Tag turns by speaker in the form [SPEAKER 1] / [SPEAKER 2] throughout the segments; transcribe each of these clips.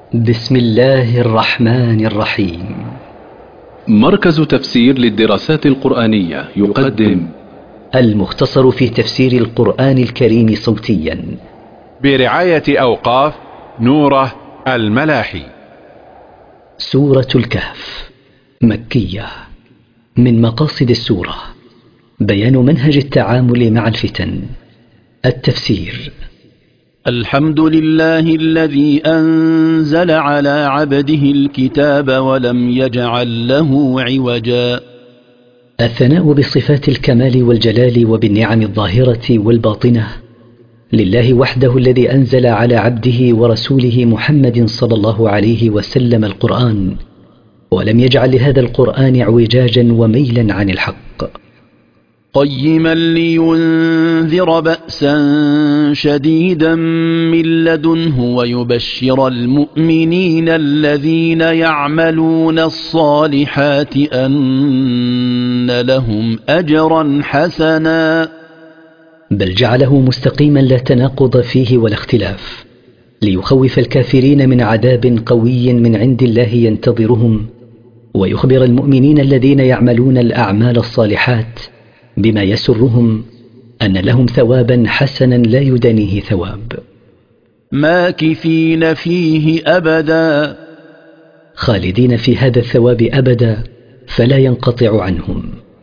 [SPEAKER 1] بسم الله الرحمن الرحيم.
[SPEAKER 2] مركز تفسير للدراسات القرآنية يقدم
[SPEAKER 1] المختصر في تفسير القرآن الكريم صوتيا
[SPEAKER 3] برعاية أوقاف نوره الملاحي.
[SPEAKER 1] سورة الكهف مكية. من مقاصد السورة بيان منهج التعامل مع الفتن. التفسير:
[SPEAKER 4] الحمد لله الذي أنزل على عبده الكتاب ولم يجعل له عوجا.
[SPEAKER 1] الثناء بصفات الكمال والجلال وبالنعم الظاهرة والباطنة لله وحده، الذي أنزل على عبده ورسوله محمد صلى الله عليه وسلم القرآن، ولم يجعل لهذا القرآن اعوجاجا وميلا عن الحق.
[SPEAKER 4] قيما لينذر بأسا شديدا من لدنه ويبشر المؤمنين الذين يعملون الصالحات أن لهم أجرا حسنا.
[SPEAKER 1] بل جعله مستقيما لا تناقض فيه ولا اختلاف، ليخوف الكافرين من عذاب قوي من عند الله ينتظرهم، ويخبر المؤمنين الذين يعملون الأعمال الصالحات بما يسرهم أن لهم ثوابا حسنا لا يدانيه ثواب.
[SPEAKER 4] ماكثين فيه أبدا،
[SPEAKER 1] خالدين في هذا الثواب أبدا فلا ينقطع عنهم.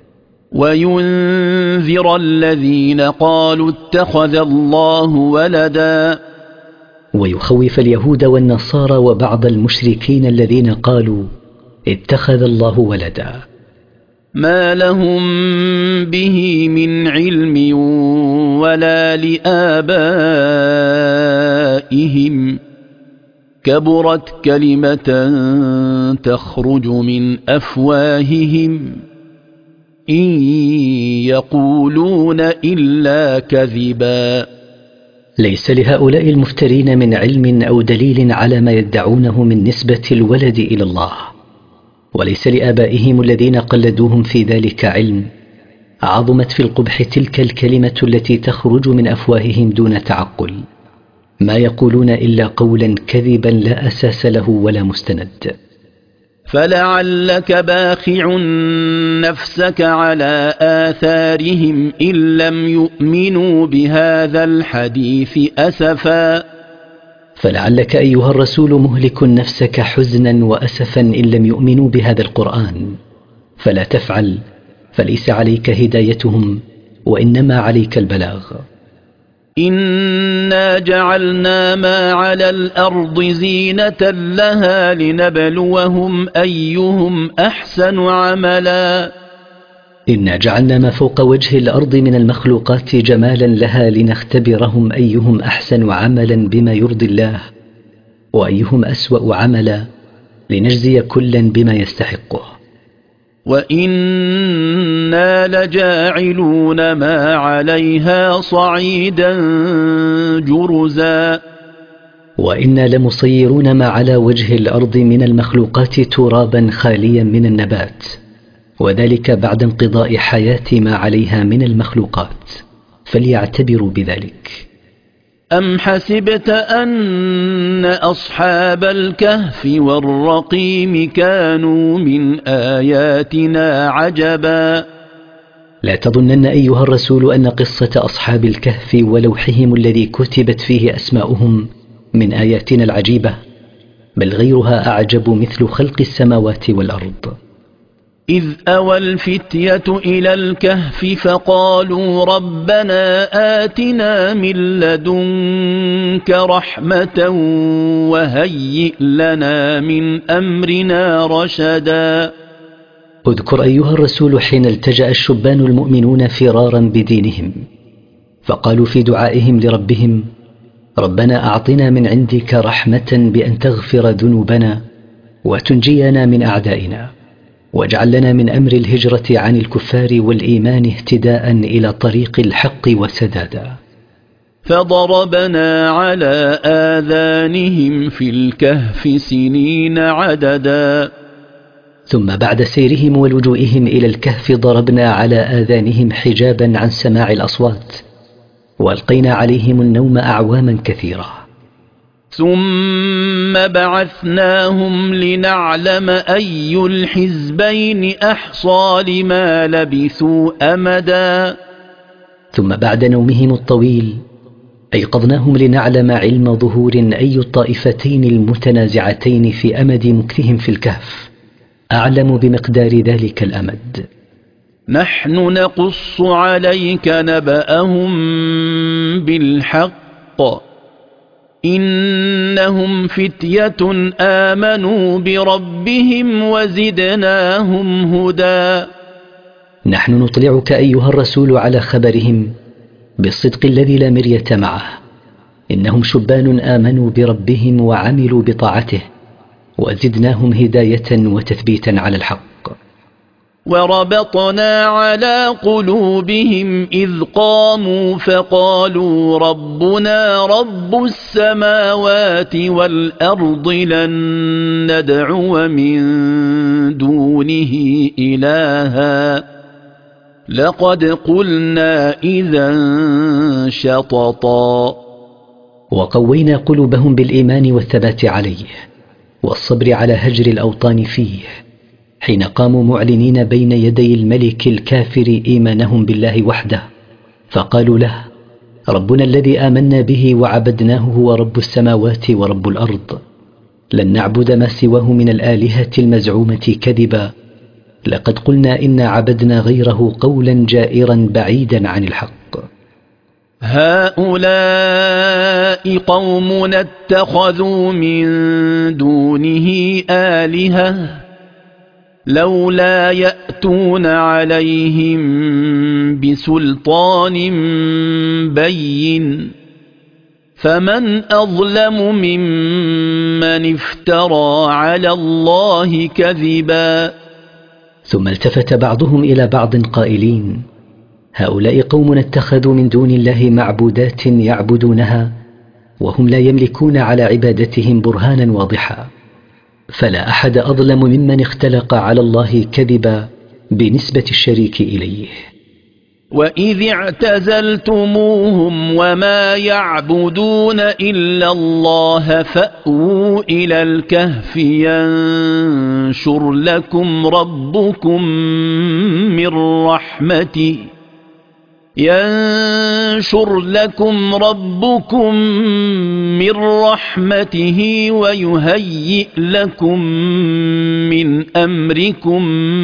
[SPEAKER 4] وينذر الذين قالوا اتخذ الله ولدا،
[SPEAKER 1] ويخوف اليهود والنصارى وبعض المشركين الذين قالوا اتخذ الله ولدا.
[SPEAKER 4] ما لهم به من علم ولا لآبائهم، كبرت كلمة تخرج من أفواههم إن يقولون إلا كذبا.
[SPEAKER 1] ليس لهؤلاء المفترين من علم أو دليل على ما يدعونه من نسبة الولد إلى الله، وليس لآبائهم الذين قلدوهم في ذلك علم. عظمت في القبح تلك الكلمة التي تخرج من أفواههم دون تعقل، ما يقولون إلا قولا كذبا لا أساس له ولا مستند.
[SPEAKER 4] فلعلك باخع نفسك على آثارهم إن لم يؤمنوا بهذا الحديث أسفا.
[SPEAKER 1] فلعلك أيها الرسول مهلك نفسك حزنا وأسفا إن لم يؤمنوا بهذا القرآن، فلا تفعل، فليس عليك هدايتهم وإنما عليك البلاغ.
[SPEAKER 4] إنا جعلنا ما على الأرض زينة لها لنبلوهم أيهم أحسن عملا.
[SPEAKER 1] إنا جعلنا ما فوق وجه الأرض من المخلوقات جمالا لها لنختبرهم أيهم أحسن عملا بما يرضي الله، وأيهم أسوأ عملا لنجزي كلا بما يستحقه.
[SPEAKER 4] وإنا لجاعلون ما عليها صعيدا جرزا.
[SPEAKER 1] وإنا لمصيرون ما على وجه الأرض من المخلوقات ترابا خاليا من النبات، وذلك بعد انقضاء حياة ما عليها من المخلوقات، فليعتبروا بذلك.
[SPEAKER 4] أم حسبت أن أصحاب الكهف والرقيم كانوا من آياتنا عجبا.
[SPEAKER 1] لا تظنن أيها الرسول أن قصة أصحاب الكهف ولوحهم الذي كتبت فيه أسماؤهم من آياتنا العجيبة، بل غيرها أعجب، مثل خلق السماوات والأرض.
[SPEAKER 4] إذ أوى الفتية إلى الكهف فقالوا ربنا آتنا من لدنك رحمة وهيئ لنا من أمرنا رشدا.
[SPEAKER 1] اذكر أيها الرسول حين التجأ الشبان المؤمنون فرارا بدينهم، فقالوا في دعائهم لربهم ربنا أعطنا من عندك رحمة بأن تغفر ذنوبنا وتنجينا من أعدائنا، واجعل لنا من أمر الهجرة عن الكفار والإيمان اهتداء إلى طريق الحق وسدادا.
[SPEAKER 4] فضربنا على آذانهم في الكهف سنين عددا.
[SPEAKER 1] ثم بعد سيرهم ولجوئهم إلى الكهف ضربنا على آذانهم حجابا عن سماع الأصوات، وألقينا عليهم النوم أعواما كثيرة.
[SPEAKER 4] ثم بعثناهم لنعلم أي الحزبين أحصى لما لبثوا أمدا.
[SPEAKER 1] ثم بعد نومهم الطويل أيقظناهم لنعلم علم ظهور أي الطائفتين المتنازعتين في أمد مكثهم في الكهف أعلم بمقدار ذلك الأمد.
[SPEAKER 4] نحن نقص عليك نبأهم بالحق إنهم فتية آمنوا بربهم وزدناهم هدى.
[SPEAKER 1] نحن نطلعك أيها الرسول على خبرهم بالصدق الذي لا مرية معه. إنهم شبان آمنوا بربهم وعملوا بطاعته وزدناهم هداية وتثبيتا على الحق.
[SPEAKER 4] وربطنا على قلوبهم إذ قاموا فقالوا ربنا رب السماوات والأرض لن ندعو من دونه إلها لقد قلنا إذا شططا.
[SPEAKER 1] وقوينا قلوبهم بالإيمان والثبات عليه والصبر على هجر الأوطان فيه حين قاموا معلنين بين يدي الملك الكافر إيمانهم بالله وحده فقالوا له ربنا الذي آمنا به وعبدناه هو رب السماوات ورب الأرض لن نعبد ما سواه من الآلهة المزعومة كذبا لقد قلنا إن عبدنا غيره قولا جائرا بعيدا عن الحق.
[SPEAKER 4] هؤلاء قومنا اتخذوا من دونه آلهة لولا يأتون عليهم بسلطان بين فمن أظلم ممن افترى على الله كذبا.
[SPEAKER 1] ثم التفت بعضهم إلى بعض قائلين هؤلاء قوم اتخذوا من دون الله معبودات يعبدونها وهم لا يملكون على عبادتهم برهانا واضحا فلا أحد أظلم ممن اختلق على الله كذبا بنسبة الشريك إليه.
[SPEAKER 4] وإذ اعتزلتموهم وما يعبدون إلا الله فأووا إلى الكهف ينشر لكم ربكم من رحمته ويهيئ لكم من أمركم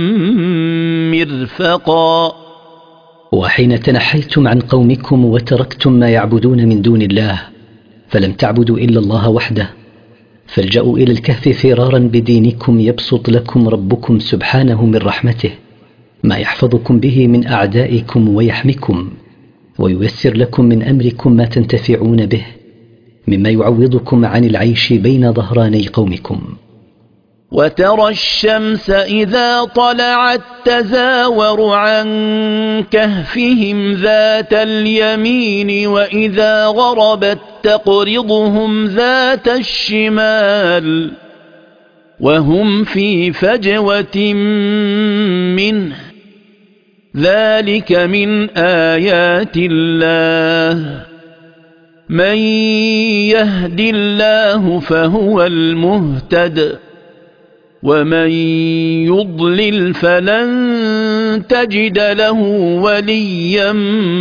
[SPEAKER 4] مرفقا.
[SPEAKER 1] وحين تنحيتم عن قومكم وتركتم ما يعبدون من دون الله فلم تعبدوا إلا الله وحده فالجأوا إلى الكهف فرارا بدينكم يبسط لكم ربكم سبحانه من رحمته ما يحفظكم به من أعدائكم ويحميكم وييسر لكم من أمركم ما تنتفعون به مما يعوضكم عن العيش بين ظهراني قومكم.
[SPEAKER 4] وترى الشمس إذا طلعت تزاور عن كهفهم ذات اليمين وإذا غربت تقرضهم ذات الشمال وهم في فجوة منه ذلك من آيات الله من يهد الله فهو المهتد ومن يضلل فلن تجد له وليا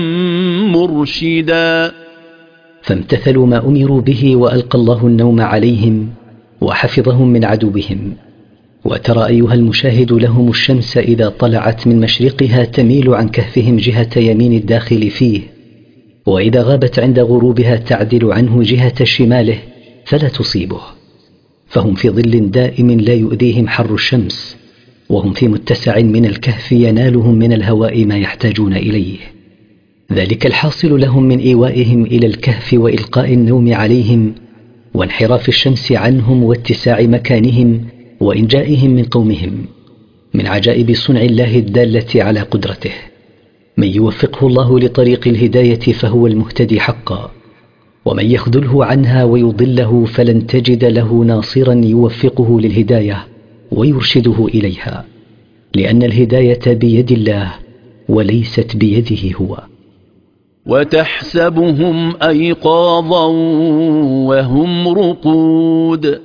[SPEAKER 4] مرشدا.
[SPEAKER 1] فامتثلوا ما أمروا به وألقى الله النوم عليهم وحفظهم من عدوهم. وترى أيها المشاهد لهم الشمس إذا طلعت من مشرقها تميل عن كهفهم جهة يمين الداخل فيه وإذا غابت عند غروبها تعدل عنه جهة شماله فلا تصيبه فهم في ظل دائم لا يؤذيهم حر الشمس وهم في متسع من الكهف ينالهم من الهواء ما يحتاجون إليه. ذلك الحاصل لهم من إيوائهم إلى الكهف وإلقاء النوم عليهم وانحراف الشمس عنهم واتساع مكانهم وإنجائهم من قومهم من عجائب صنع الله الدالة على قدرته. من يوفقه الله لطريق الهداية فهو المهتدي حقا ومن يخذله عنها ويضله فلن تجد له ناصرا يوفقه للهداية ويرشده إليها لأن الهداية بيد الله وليست بيده هو.
[SPEAKER 4] وتحسبهم أيقاظا وهم رقود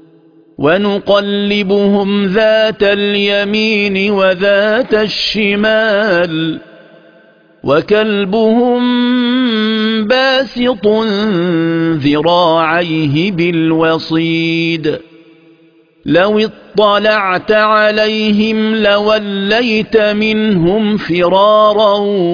[SPEAKER 4] ونقلبهم ذات اليمين وذات الشمال وكلبهم باسط ذراعيه بالوصيد لو اطلعت عليهم لوليت منهم فرارا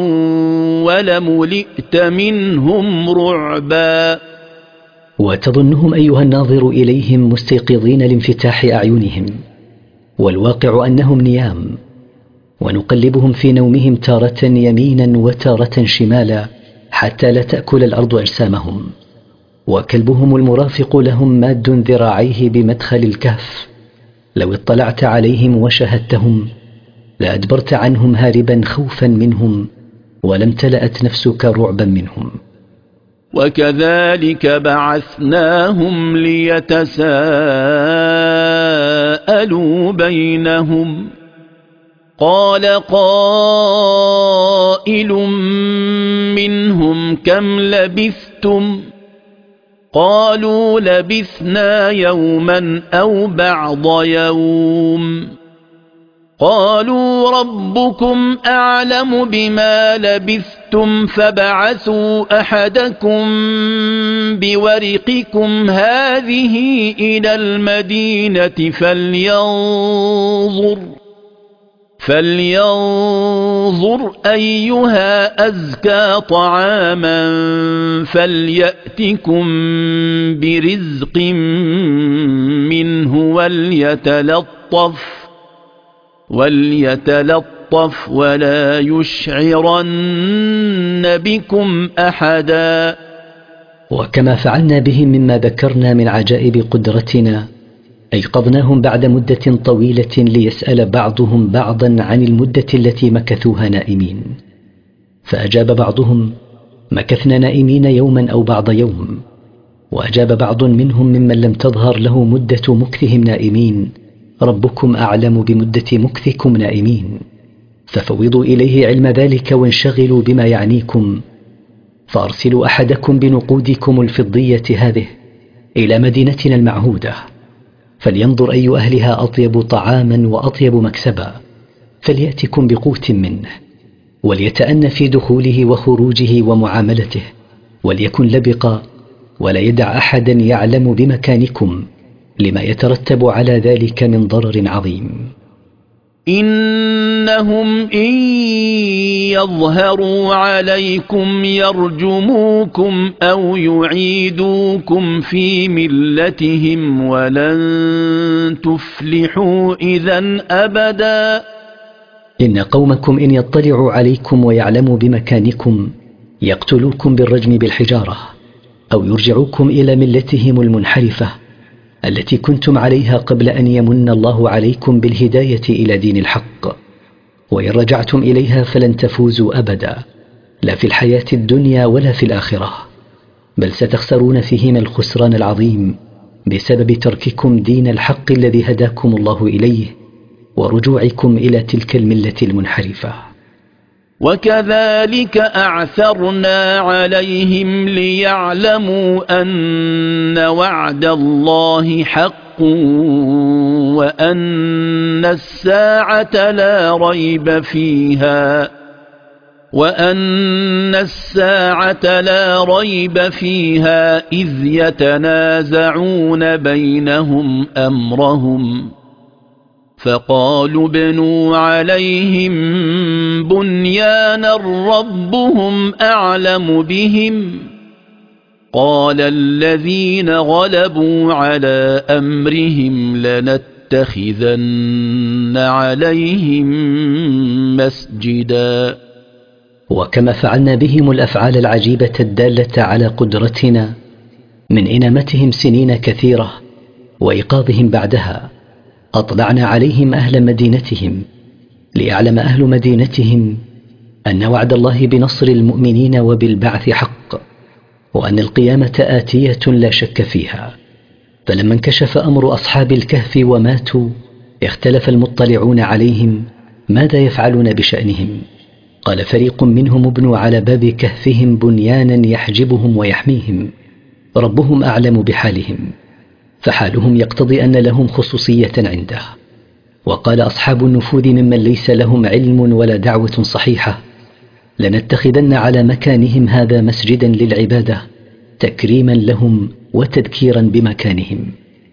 [SPEAKER 4] ولملئت منهم رعبا.
[SPEAKER 1] وتظنهم أيها الناظر إليهم مستيقظين لانفتاح أعينهم، والواقع أنهم نيام، ونقلبهم في نومهم تارة يمينا وتارة شمالا حتى لا تأكل الأرض أجسامهم. وكلبهم المرافق لهم ماد ذراعيه بمدخل الكهف، لو اطلعت عليهم وشهدتهم لأدبرت عنهم هاربا خوفا منهم، ولم تلأت نفسك رعبا منهم.
[SPEAKER 4] وكذلك بعثناهم ليتساءلوا بينهم قال قائل منهم كم لبثتم قالوا لبثنا يوما أو بعض يوم قالوا ربكم أعلم بما لبثتم فابعثوا أحدكم بورقكم هذه إلى المدينة فلينظر أيها أزكى طعاما فليأتكم برزق منه وليتلطف ولا يشعرن بكم أحدا.
[SPEAKER 1] وكما فعلنا بهم مما ذكرنا من عجائب قدرتنا، أيقظناهم بعد مدة طويلة ليسأل بعضهم بعضا عن المدة التي مكثوها نائمين، فأجاب بعضهم مكثنا نائمين يوما أو بعض يوم، وأجاب بعض منهم ممن لم تظهر له مدة مكثهم نائمين ربكم أعلم بمدة مكثكم نائمين، ففوضوا إليه علم ذلك وانشغلوا بما يعنيكم، فأرسلوا أحدكم بنقودكم الفضية هذه إلى مدينتنا المعهودة، فلينظر أي أهلها أطيب طعاما وأطيب مكسبا، فليأتكم بقوت منه، وليتأن في دخوله وخروجه ومعاملته، وليكن لبقا، ولا يدع أحدا يعلم بمكانكم لما يترتب على ذلك من ضرر عظيم.
[SPEAKER 4] إنهم إن يظهروا عليكم يرجموكم أو يعيدوكم في ملتهم ولن تفلحوا إذن أبدا.
[SPEAKER 1] إن قومكم إن يطلعوا عليكم ويعلموا بمكانكم يقتلوكم بالرجم بالحجارة، أو يرجعوكم إلى ملتهم المنحرفة التي كنتم عليها قبل أن يمن الله عليكم بالهداية إلى دين الحق، وإن رجعتم إليها فلن تفوزوا أبدا، لا في الحياة الدنيا ولا في الآخرة، بل ستخسرون فيهما الخسران العظيم بسبب ترككم دين الحق الذي هداكم الله إليه ورجوعكم إلى تلك الملة المنحرفة.
[SPEAKER 4] وكذلك أعثرنا عليهم ليعلموا أن وعد الله حق وأن الساعة لا ريب فيها إذ يتنازعون بينهم أمرهم فقالوا ابنوا عليهم بنيانا ربهم أعلم بهم قال الذين غلبوا على أمرهم لنتخذن عليهم مسجدا.
[SPEAKER 1] وكما فعلنا بهم الأفعال العجيبة الدالة على قدرتنا من إنامتهم سنين كثيرة وإيقاظهم بعدها، أطلعنا عليهم أهل مدينتهم ليعلم أهل مدينتهم أن وعد الله بنصر المؤمنين وبالبعث حق، وأن القيامة آتية لا شك فيها. فلما انكشف أمر أصحاب الكهف وماتوا اختلف المطلعون عليهم ماذا يفعلون بشأنهم، قال فريق منهم ابنوا على باب كهفهم بنيانا يحجبهم ويحميهم، ربهم أعلم بحالهم، فحالهم يقتضي أن لهم خصوصية عنده. وقال أصحاب النفوذ ممن ليس لهم علم ولا دعوة صحيحة: لنتخذن على مكانهم هذا مسجدا للعبادة تكريما لهم وتذكيرا بمكانهم.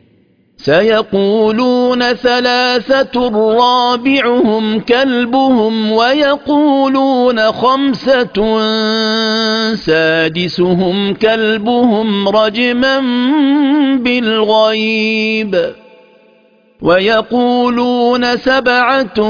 [SPEAKER 4] سيقولون ثلاثة رابعهم كلبهم ويقولون خمسة سادسهم كلبهم رجما بالغيب ويقولون سبعة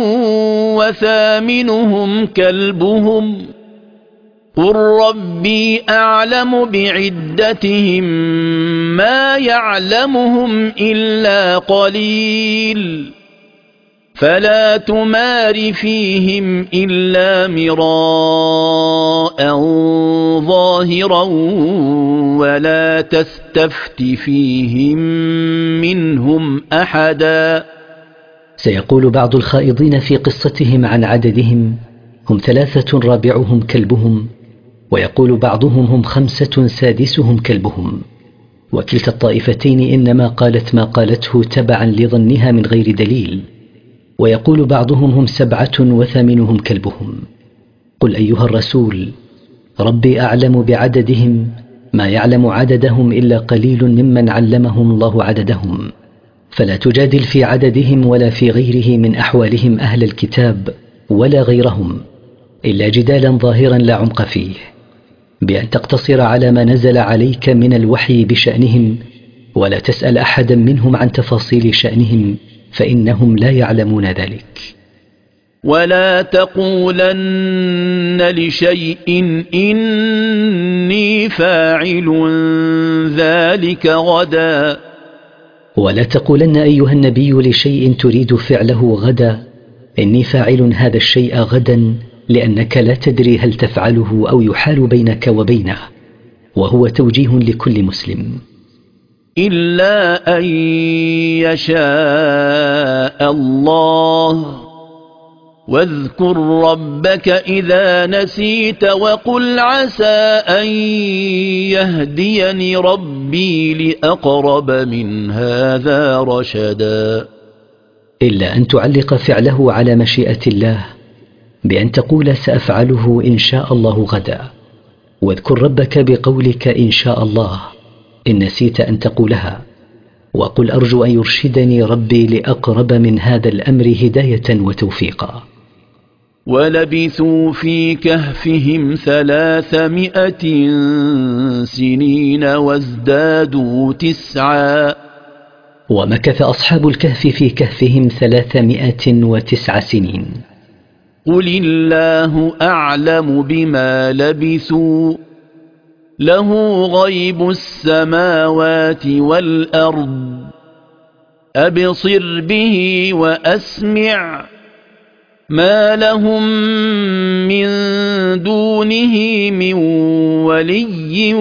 [SPEAKER 4] وثامنهم كلبهم قل ربي أعلم بعدتهم ما يعلمهم إلا قليل فلا تمار فيهم إلا مراء ظاهرا ولا تستفت فيهم منهم أحدا.
[SPEAKER 1] سيقول بعض الخائضين في قصتهم عن عددهم: هم 3 رابعهم كلبهم، ويقول بعضهم: هم 5 سادسهم كلبهم. وكلتا الطائفتين إنما قالت ما قالته تبعا لظنها من غير دليل. ويقول بعضهم: هم 7 وثامنهم كلبهم. قل أيها الرسول: ربي أعلم بعددهم ما يعلم عددهم إلا قليل ممن علمهم الله عددهم، فلا تجادل في عددهم ولا في غيره من أحوالهم أهل الكتاب ولا غيرهم إلا جدالا ظاهرا لا عمق فيه، بأن تقتصر على ما نزل عليك من الوحي بشأنهم، ولا تسأل أحدا منهم عن تفاصيل شأنهم، فإنهم لا يعلمون ذلك.
[SPEAKER 4] ولا تقولن لشيء إني فاعل ذلك غدا.
[SPEAKER 1] ولا تقولن أيها النبي لشيء تريد فعله غدا: إني فاعل هذا الشيء غدا، لأنك لا تدري هل تفعله أو يحال بينك وبينه، وهو توجيه لكل مسلم.
[SPEAKER 4] إلا أن يشاء الله واذكر ربك إذا نسيت وقل عسى أن يهديني ربي لأقرب من هذا رشدا.
[SPEAKER 1] إلا أن تعلق فعله على مشيئة الله بأن تقول سأفعله إن شاء الله غدا، واذكر ربك بقولك إن شاء الله إن نسيت أن تقولها، وقل أرجو أن يرشدني ربي لأقرب من هذا الأمر هداية وتوفيقا.
[SPEAKER 4] ولبثوا في كهفهم 300 سنين وازدادوا 9.
[SPEAKER 1] ومكث أصحاب الكهف في كهفهم 309 سنين.
[SPEAKER 4] قل الله أعلم بما لبثوا له غيب السماوات والأرض أبصر به وأسمع ما لهم من دونه من ولي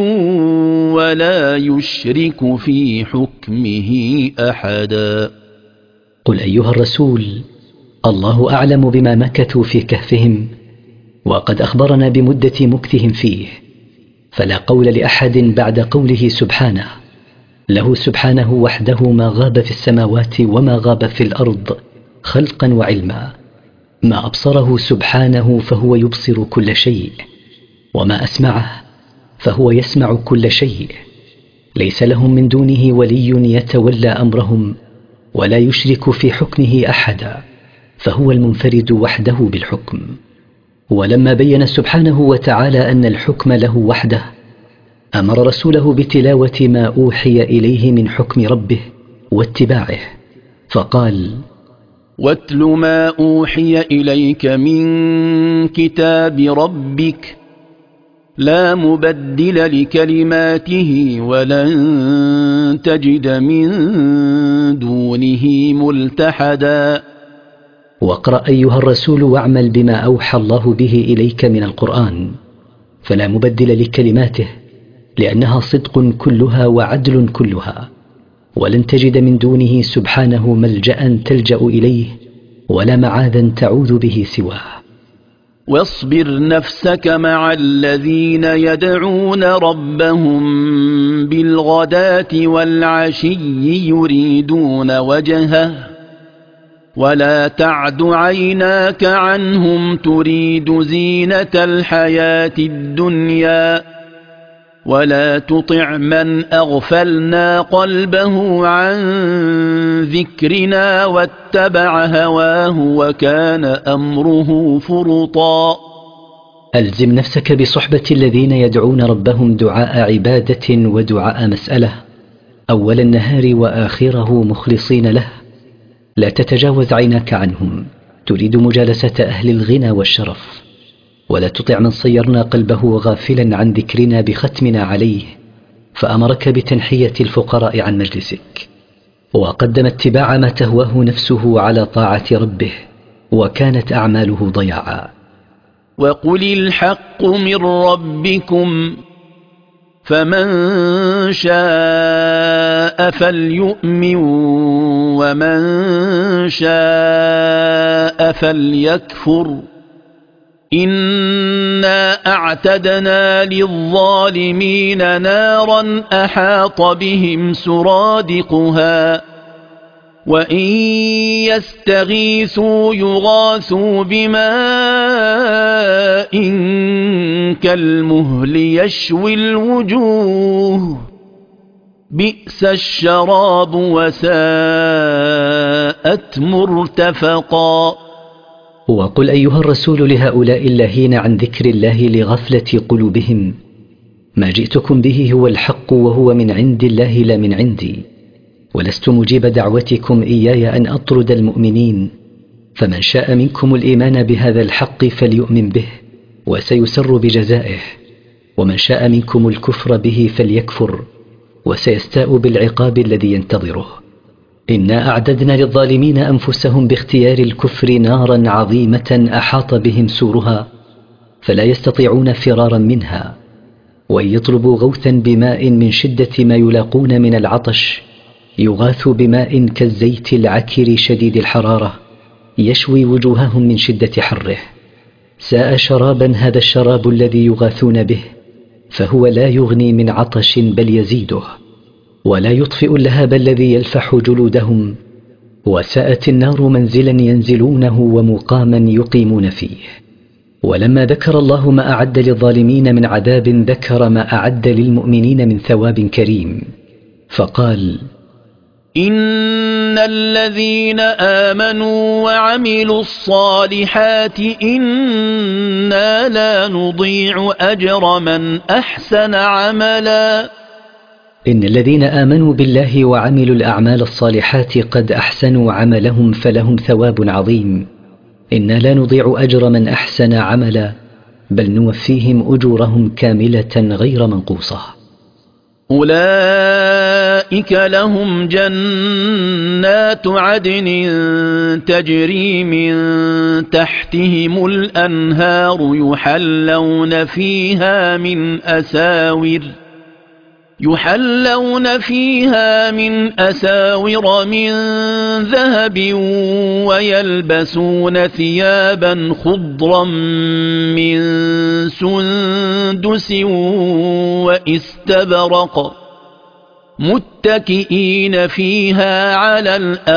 [SPEAKER 4] ولا يشرك في حكمه أحدا.
[SPEAKER 1] قل أيها الرسول: الله أعلم بما مكثوا في كهفهم، وقد أخبرنا بمدة مكثهم فيه، فلا قول لأحد بعد قوله سبحانه. له سبحانه وحده ما غاب في السماوات وما غاب في الأرض خلقا وعلما. ما أبصره سبحانه فهو يبصر كل شيء، وما أسمعه فهو يسمع كل شيء. ليس لهم من دونه ولي يتولى أمرهم، ولا يشرك في حكمه أحدا، فهو المنفرد وحده بالحكم. ولما بين سبحانه وتعالى أن الحكم له وحده، أمر رسوله بتلاوة ما أوحي إليه من حكم ربه واتباعه، فقال:
[SPEAKER 4] واتل ما أوحي إليك من كتاب ربك لا مبدل لكلماته ولن تجد من دونه ملتحدا.
[SPEAKER 1] واقرأ أيها الرسول واعمل بما أوحى الله به إليك من القرآن، فلا مبدل لكلماته، لأنها صدق كلها وعدل كلها، ولن تجد من دونه سبحانه ملجأ تلجأ إليه ولا معاذا تعوذ به سواه.
[SPEAKER 4] واصبر نفسك مع الذين يدعون ربهم بالغداة والعشي يريدون وجهه ولا تعد عيناك عنهم تريد زينة الحياة الدنيا ولا تطع من أغفلنا قلبه عن ذكرنا واتبع هواه وكان أمره فرطا.
[SPEAKER 1] ألزم نفسك بصحبة الذين يدعون ربهم دعاء عبادة ودعاء مسألة أول النهار وآخره مخلصين له. لا تتجاوز عيناك عنهم تريد مجالسة أهل الغنى والشرف، ولا تطع من صيرنا قلبه غافلا عن ذكرنا بختمنا عليه فأمرك بتنحية الفقراء عن مجلسك، وقدم اتباع ما تهواه نفسه على طاعة ربه وكانت أعماله ضياعا.
[SPEAKER 4] وقل الحق من ربكم فمن شاء فليؤمن ومن شاء فليكفر إنا أعتدنا للظالمين نارا أحاط بهم سرادقها وإن يستغيثوا يغاثوا بماء كالمهل يشوي الوجوه بئس الشراب وساءت مرتفقا.
[SPEAKER 1] وقل أيها الرسول لهؤلاء اللاهين عن ذكر الله لغفلة قلوبهم ما جئتكم به هو الحق وهو من عند الله لا من عندي، ولست مجيب دعوتكم إياي أن أطرد المؤمنين، فمن شاء منكم الإيمان بهذا الحق فليؤمن به وسيسر بجزائه، ومن شاء منكم الكفر به فليكفر وسيستاء بالعقاب الذي ينتظره. إنا أعددنا للظالمين أنفسهم باختيار الكفر نارا عظيمة أحاط بهم سورها فلا يستطيعون فرارا منها، وإن يطلبوا غوثا بماء من شدة ما يلاقون من العطش يغاث بماء كالزيت العكر شديد الحرارة يشوي وجوههم من شدة حره. ساء شرابا هذا الشراب الذي يغاثون به، فهو لا يغني من عطش بل يزيده، ولا يطفئ اللهب الذي يلفح جلودهم. وساءت النار منزلا ينزلونه ومقاما يقيمون فيه. ولما ذكر الله ما أعد للظالمين من عذاب ذكر ما أعد للمؤمنين من ثواب كريم فقال:
[SPEAKER 4] إن الذين آمنوا وعملوا الصالحات إنا لا نضيع أجر من أحسن عملا.
[SPEAKER 1] إن الذين آمنوا بالله وعملوا الأعمال الصالحات قد أحسنوا عملهم فلهم ثواب عظيم. إنا لا نضيع أجر من أحسن عملا بل نوفيهم أجورهم كاملة غير منقوصة.
[SPEAKER 4] أولئك لهم جنات عدن تجري من تحتهم الأنهار يحلون فيها من أساور من ذهب ويلبسون ثيابا خضرا من سندس واستبرق متكئين فيها على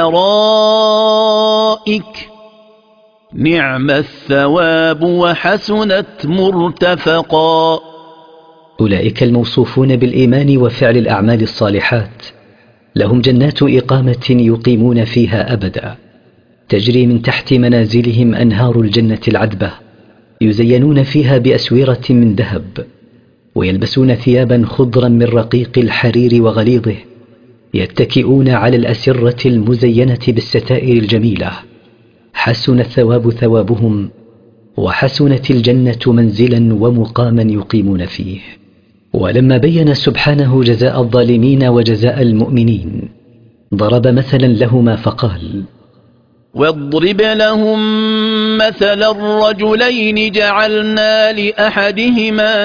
[SPEAKER 4] الأرائك نعم الثواب وحسنت مرتفقا.
[SPEAKER 1] أولئك الموصوفون بالإيمان وفعل الأعمال الصالحات لهم جنات إقامة يقيمون فيها أبدا، تجري من تحت منازلهم أنهار الجنة العذبة، يزينون فيها بأسورة من ذهب، ويلبسون ثيابا خضرا من رقيق الحرير وغليظه، يتكئون على الأسرة المزينة بالستائر الجميلة. حسن الثواب ثوابهم وحسنت الجنة منزلا ومقاما يقيمون فيه. ولما بين سبحانه جزاء الظالمين وجزاء المؤمنين ضرب مثلا لهما فقال:
[SPEAKER 4] واضرب لهم مثل الرجلين جعلنا لأحدهما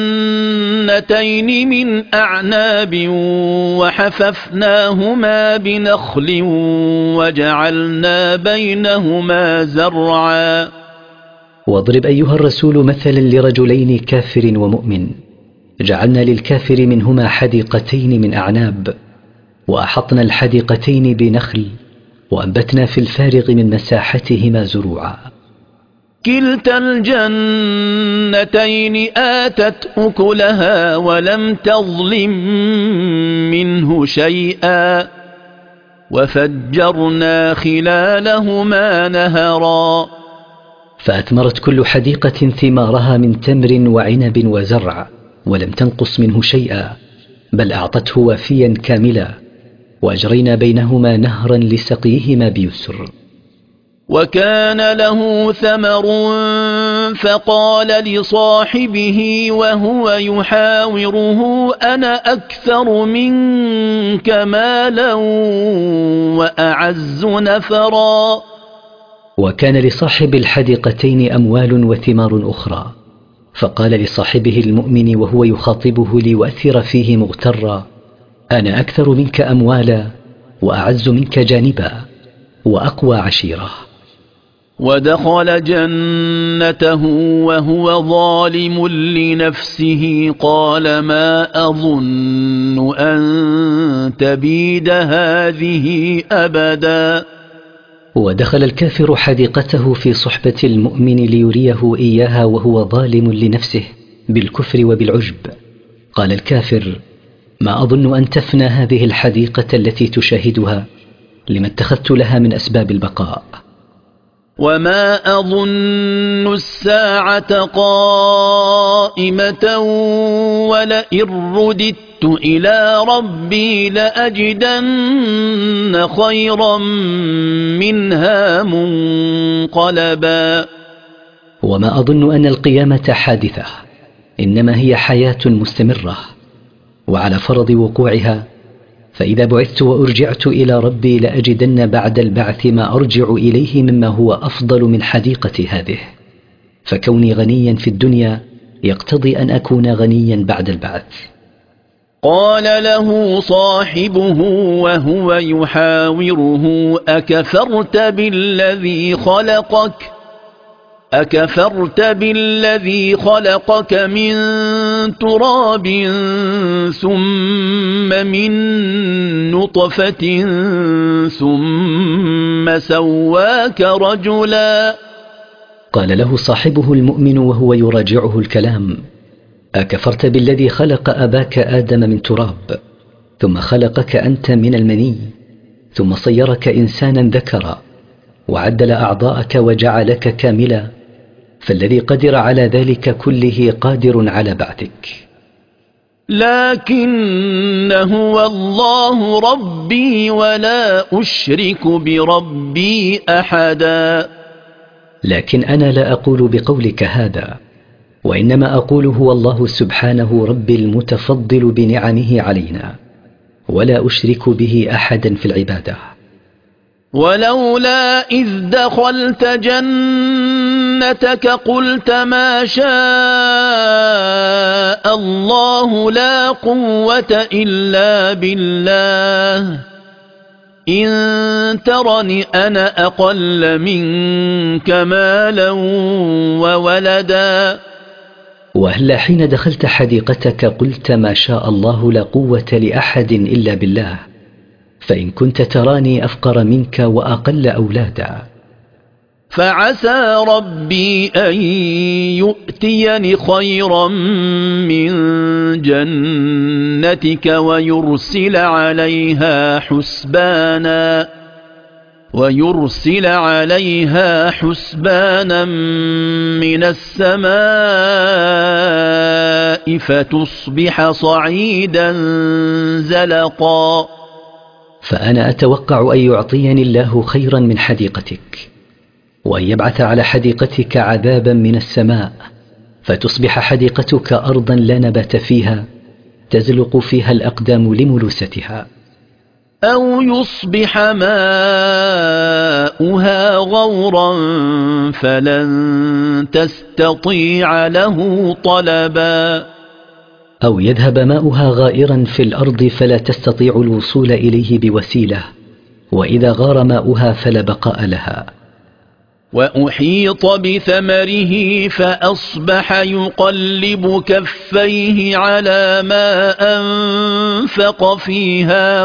[SPEAKER 4] جنتين من أعناب وحففناهما بنخل وجعلنا بينهما زرعا
[SPEAKER 1] واضرب أيها الرسول مثلا لرجلين كافر ومؤمن، جعلنا للكافر منهما حديقتين من أعناب، وأحطنا الحديقتين بنخل، وأنبتنا في الفارغ من مساحتهما زروعا.
[SPEAKER 4] كلتا الجنتين آتت أكلها ولم تظلم منه شيئا وفجرنا خلالهما نهرا.
[SPEAKER 1] فأثمرت كل حديقة ثمارها من تمر وعنب وزرع، ولم تنقص منه شيئا، بل أعطته وافيا كاملا، وأجرينا بينهما نهرا لسقيهما بيسر.
[SPEAKER 4] وكان له ثمر فقال لصاحبه وهو يحاوره أنا أكثر منك مالا وأعز نفرا.
[SPEAKER 1] وكان لصاحب الحديقتين أموال وثمار أخرى، فقال لصاحبه المؤمن وهو يخاطبه ليؤثر فيه مغترا أنا أكثر منك أموالا وأعز منك جانبا وأقوى عشيرة.
[SPEAKER 4] ودخل جنته وهو ظالم لنفسه قال ما أظن أن تبيد هذه أبدا.
[SPEAKER 1] ودخل الكافر حديقته في صحبة المؤمن ليريه إياها وهو ظالم لنفسه بالكفر وبالعجب. قال الكافر ما أظن أن تفنى هذه الحديقة التي تشاهدها لما اتخذت لها من أسباب البقاء.
[SPEAKER 4] وما أظن الساعة قائمة ولئن رددت إلى ربي لأجدن خيرا منها منقلبا.
[SPEAKER 1] وما أظن أن القيامة حادثة، إنما هي حياة مستمرة، وعلى فرض وقوعها فإذا بعثت وأرجعت إلى ربي لأجدن بعد البعث ما أرجع إليه مما هو أفضل من حديقة هذه، فكوني غنيا في الدنيا يقتضي أن أكون غنيا بعد البعث.
[SPEAKER 4] قال له صاحبه وهو يحاوره أكفرت بالذي خلقك من تراب ثم من نطفة ثم سواك رجلا.
[SPEAKER 1] قال له صاحبه المؤمن وهو يراجعه الكلام أكفرت بالذي خلق أباك آدم من تراب ثم خلقك أنت من المني ثم صيرك إنسانا ذكرا وعدل أعضاءك وجعلك كاملا، فالذي قدر على ذلك كله قادر على بعثك.
[SPEAKER 4] لكن هو الله ربي ولا أشرك بربي أحدا.
[SPEAKER 1] لكن أنا لا أقول بقولك هذا، وإنما أقول هو الله سبحانه ربي المتفضل بنعمه علينا، ولا أشرك به أحدا في العبادة.
[SPEAKER 4] ولولا إذ دخلت جنتك قلت ما شاء الله لا قوة إلا بالله إن ترني أنا أقل منك مالا وولدا.
[SPEAKER 1] وهلا حين دخلت حديقتك قلت ما شاء الله لا قوة لأحد إلا بالله، فإن كنت تراني أفقر منك وأقل أولادا.
[SPEAKER 4] فعسى ربي أن يؤتيني خيرا من جنتك ويرسل عليها حسبانا من السماء فتصبح صعيدا زلقا.
[SPEAKER 1] فأنا أتوقع أن يعطيني الله خيرا من حديقتك، وأن يبعث على حديقتك عذابا من السماء فتصبح حديقتك أرضا لا نبات فيها تزلق فيها الأقدام لملوستها،
[SPEAKER 4] أو يصبح ماؤها غورا فلن تستطيع له طلبا.
[SPEAKER 1] أو يذهب ماؤها غائرا في الأرض فلا تستطيع الوصول إليه بوسيلة، وإذا غار ماؤها فلا بقاء لها.
[SPEAKER 4] وأحيط بثمره فأصبح يقلب كفيه على ما أنفق فيها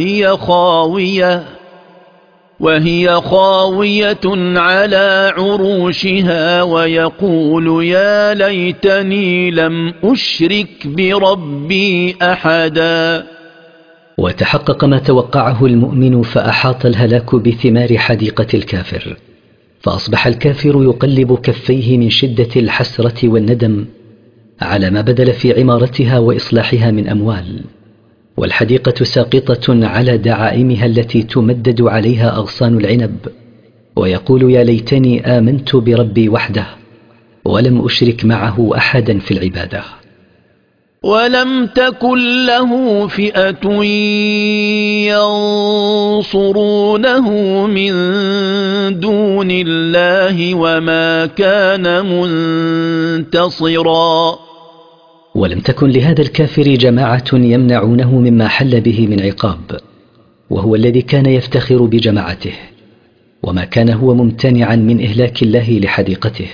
[SPEAKER 4] وهي خاوية على عروشها ويقول يا ليتني لم أشرك بربي أحدا.
[SPEAKER 1] وتحقق ما توقعه المؤمن فأحاط الهلاك بثمار حديقة الكافر، فأصبح الكافر يقلب كفيه من شدة الحسرة والندم على ما بذل في عمارتها وإصلاحها من أموال، والحديقة ساقطة على دعائمها التي تمدد عليها أغصان العنب، ويقول يا ليتني آمنت بربي وحده ولم أشرك معه أحدا في العبادة.
[SPEAKER 4] ولم تكن له فئة ينصرونه من دون الله وما كان منتصرا.
[SPEAKER 1] ولم تكن لهذا الكافر جماعة يمنعونه مما حل به من عقاب، وهو الذي كان يفتخر بجماعته، وما كان هو ممتنعا من إهلاك الله لحديقته.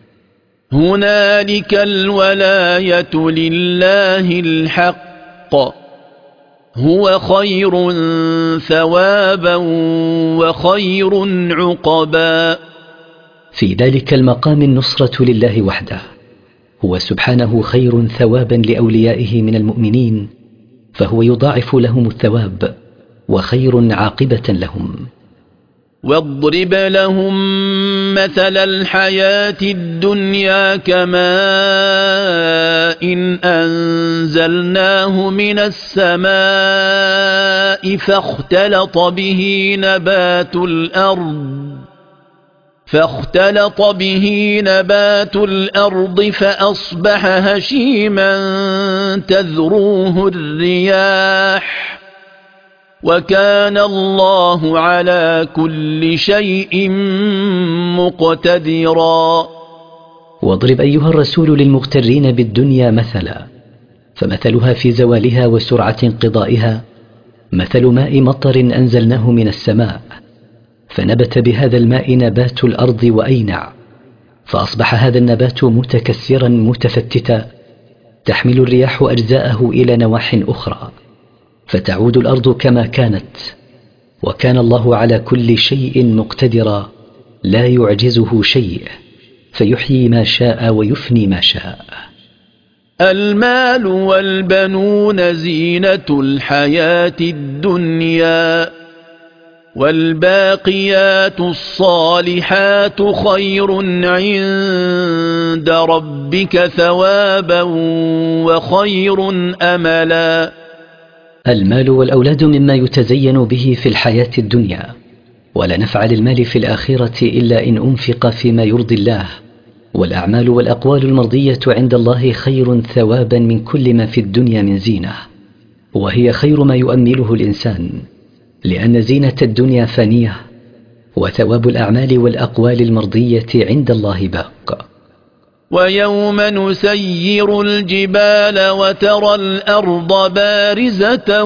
[SPEAKER 4] هنالك الولاية لله الحق هو خير ثوابا وخير عقبا.
[SPEAKER 1] في ذلك المقام النصرة لله وحده، هو سبحانه خير ثوابا لأوليائه من المؤمنين، فهو يضاعف لهم الثواب وخير عاقبة لهم.
[SPEAKER 4] واضرب لهم مثل الحياة الدنيا كماء إن أنزلناه من السماء فاختلط به نبات الأرض فأصبح هشيما تذروه الرياح وكان الله على كل شيء مقتدرا.
[SPEAKER 1] واضرب أيها الرسول للمغترين بالدنيا مثلا، فمثلها في زوالها وسرعة انقضائها مثل ماء مطر أنزلناه من السماء، فنبت بهذا الماء نبات الأرض وأينع، فأصبح هذا النبات متكسرا متفتتا، تحمل الرياح أجزاءه إلى نواح أخرى، فتعود الأرض كما كانت، وكان الله على كل شيء مقتدرا لا يعجزه شيء، فيحيي ما شاء ويفني ما شاء.
[SPEAKER 4] المال والبنون زينة الحياة الدنيا والباقيات الصالحات خير عند ربك ثوابا وخير أملا.
[SPEAKER 1] المال والأولاد مما يتزين به في الحياة الدنيا، ولا نفع للمال في الآخرة إلا إن أنفق فيما يرضي الله، والأعمال والأقوال المرضية عند الله خير ثوابا من كل ما في الدنيا من زينة، وهي خير ما يؤمله الإنسان، لأن زينة الدنيا فانية، وثواب الأعمال والأقوال المرضية عند الله باق.
[SPEAKER 4] ويوم نسير الجبال وترى الأرض بارزة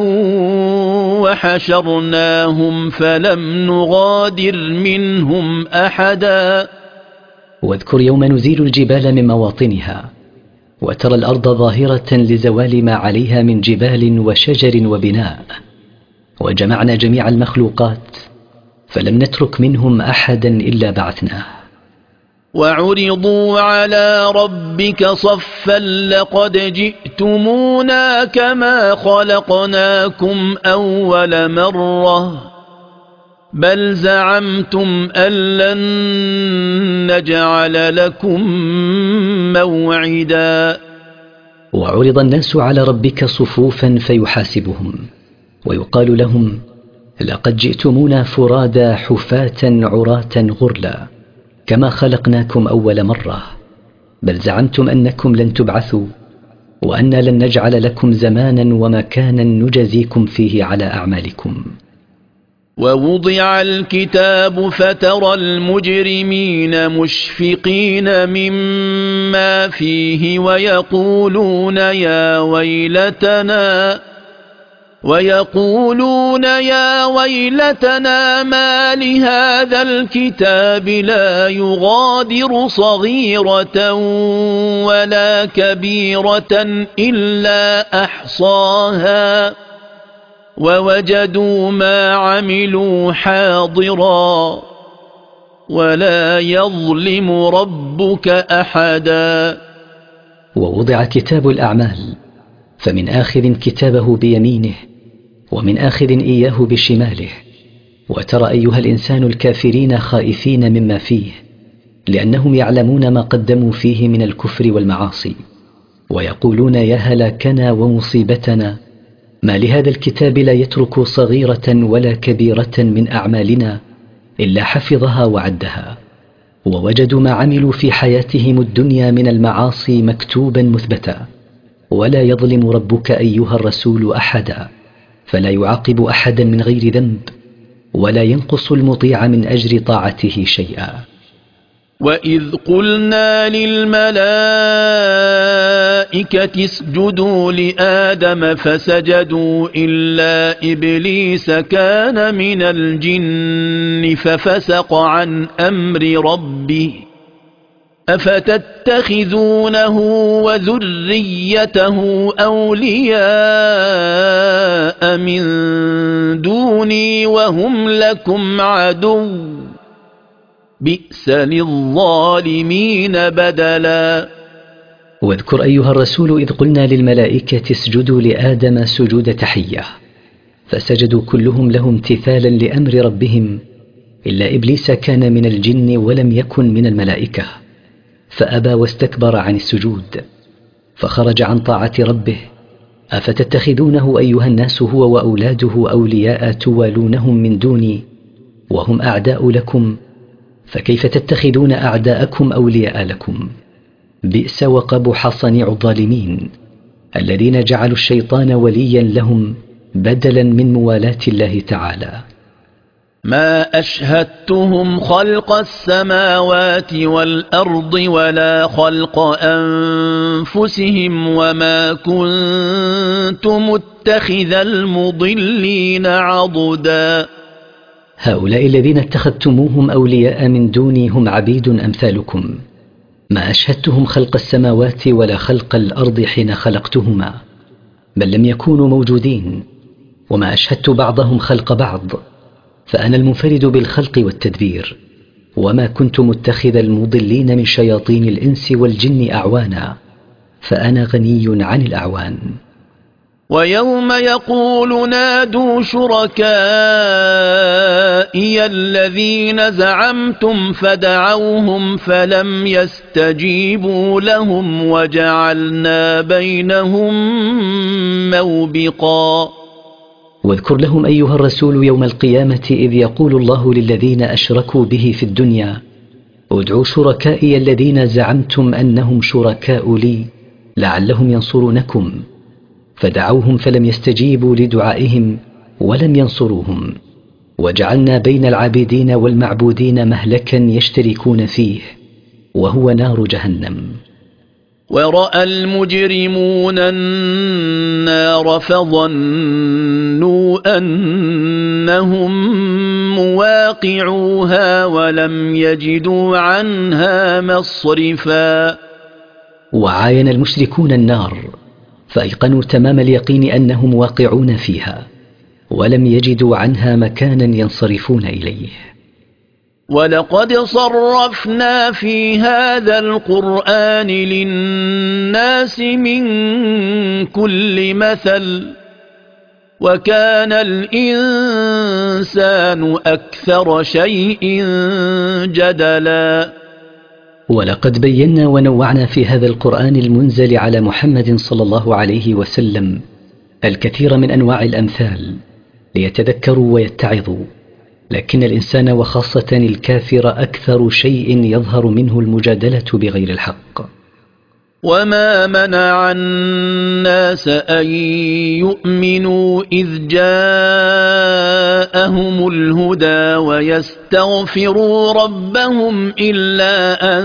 [SPEAKER 4] وحشرناهم فلم نغادر منهم أحدا.
[SPEAKER 1] واذكر يوم نزيل الجبال من مواطنها، وترى الأرض ظاهرة لزوال ما عليها من جبال وشجر وبناء، وجمعنا جميع المخلوقات فلم نترك منهم أحدا إلا بعثناه.
[SPEAKER 4] وعرضوا على ربك صفا لقد جئتمونا كما خلقناكم أول مرة بل زعمتم أن لن نجعل لكم موعدا.
[SPEAKER 1] وعرض الناس على ربك صفوفا فيحاسبهم، ويقال لهم لقد جئتمونا فرادا حفاة عراة غرلا كما خلقناكم أول مرة، بل زعمتم أنكم لن تبعثوا، وأنا لن نجعل لكم زمانا ومكانا نجزيكم فيه على أعمالكم.
[SPEAKER 4] ووضع الكتاب فترى المجرمين مشفقين مما فيه ويقولون ويقولون يا ويلتنا ما لهذا الكتاب لا يغادر صغيرة ولا كبيرة إلا أحصاها ووجدوا ما عملوا حاضرا ولا يظلم ربك أحدا.
[SPEAKER 1] ووضع كتاب الأعمال، فمن آخذ كتابه بيمينه ومن آخذ إياه بشماله، وترى أيها الإنسان الكافرين خائفين مما فيه، لأنهم يعلمون ما قدموا فيه من الكفر والمعاصي، ويقولون يا هلاكنا ومصيبتنا، ما لهذا الكتاب لا يترك صغيرة ولا كبيرة من أعمالنا إلا حفظها وعدها، ووجدوا ما عملوا في حياتهم الدنيا من المعاصي مكتوبا مثبتا، ولا يظلم ربك أيها الرسول أحدا، فلا يعاقب أحدا من غير ذنب، ولا ينقص المطيع من أجر طاعته شيئا.
[SPEAKER 4] وإذ قلنا للملائكة اسجدوا لآدم فسجدوا إلا إبليس كان من الجن ففسق عن أمر ربه أفتتخذونه وذريته أولياء من دوني وهم لكم عدو بئس للظالمين بدلا.
[SPEAKER 1] واذكر أيها الرسول إذ قلنا للملائكة اسجدوا لآدم سجود تحية، فسجدوا كلهم له امتثالا لأمر ربهم إلا إبليس كان من الجن ولم يكن من الملائكة، فأبى واستكبر عن السجود، فخرج عن طاعة ربه. أفتتخذونه أيها الناس هو وأولاده أولياء توالونهم من دوني وهم أعداء لكم، فكيف تتخذون أعداءكم أولياء لكم؟ بئس وقبح صنيع الظالمين الذين جعلوا الشيطان وليا لهم بدلا من موالاة الله تعالى.
[SPEAKER 4] ما أشهدتهم خلق السماوات والأرض ولا خلق أنفسهم وما كنت متخذ المضلين عضدا.
[SPEAKER 1] هؤلاء الذين اتخذتموهم أولياء من دوني هم عبيد أمثالكم، ما أشهدتهم خلق السماوات ولا خلق الأرض حين خلقتهما، بل لم يكونوا موجودين، وما أشهدت بعضهم خلق بعض، فأنا المنفرد بالخلق والتدبير، وما كنت متخذ المضلين من شياطين الإنس والجن أعوانا، فأنا غني عن الأعوان.
[SPEAKER 4] ويوم يقول نادوا شركائي الذين زعمتم فدعوهم فلم يستجيبوا لهم وجعلنا بينهم موبقا.
[SPEAKER 1] واذكر لهم أيها الرسول يوم القيامة إذ يقول الله للذين أشركوا به في الدنيا ادعوا شركائي الذين زعمتم أنهم شركاء لي لعلهم ينصرونكم، فدعوهم فلم يستجيبوا لدعائهم ولم ينصروهم، وجعلنا بين العابدين والمعبودين مهلكا يشتركون فيه وهو نار جهنم.
[SPEAKER 4] ورأى المجرمون النار فظنوا أنهم مواقعوها ولم يجدوا عنها مصرفا.
[SPEAKER 1] وعاين المشركون النار فأيقنوا تمام اليقين أنهم واقعون فيها ولم يجدوا عنها مكانا ينصرفون إليه.
[SPEAKER 4] ولقد صرفنا في هذا القرآن للناس من كل مثل وكان الإنسان أكثر شيء جدلا.
[SPEAKER 1] ولقد بينا ونوعنا في هذا القرآن المنزل على محمد صلى الله عليه وسلم الكثير من أنواع الأمثال ليتذكروا ويتعظوا، لكن الإنسان وخاصة الكافر أكثر شيء يظهر منه المجادلة بغير الحق.
[SPEAKER 4] وما منع الناس أن يؤمنوا إذ جاءهم جاءهم الهدى ويستغفروا ربهم إلا أن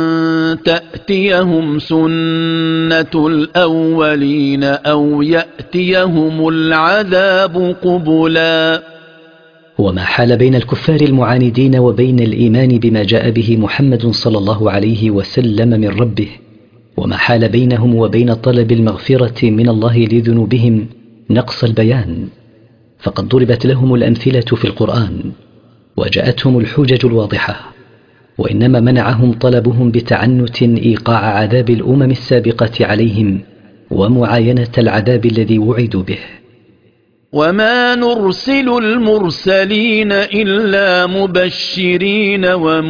[SPEAKER 4] تأتيهم سنة الأولين أو يأتيهم العذاب قبلا.
[SPEAKER 1] وما حال بين الكفار المعاندين وبين الإيمان بما جاء به محمد صلى الله عليه وسلم من ربه، وما حال بينهم وبين طلب المغفرة من الله لذنوبهم نقص البيان، فقد ضربت لهم الأمثلة في القرآن وجاءتهم الحجج الواضحة، وإنما منعهم طلبهم بتعنت إيقاع عذاب الأمم السابقة عليهم ومعاينة العذاب الذي وعدوا به.
[SPEAKER 4] وما نرسل المرسلين إلا مبشرين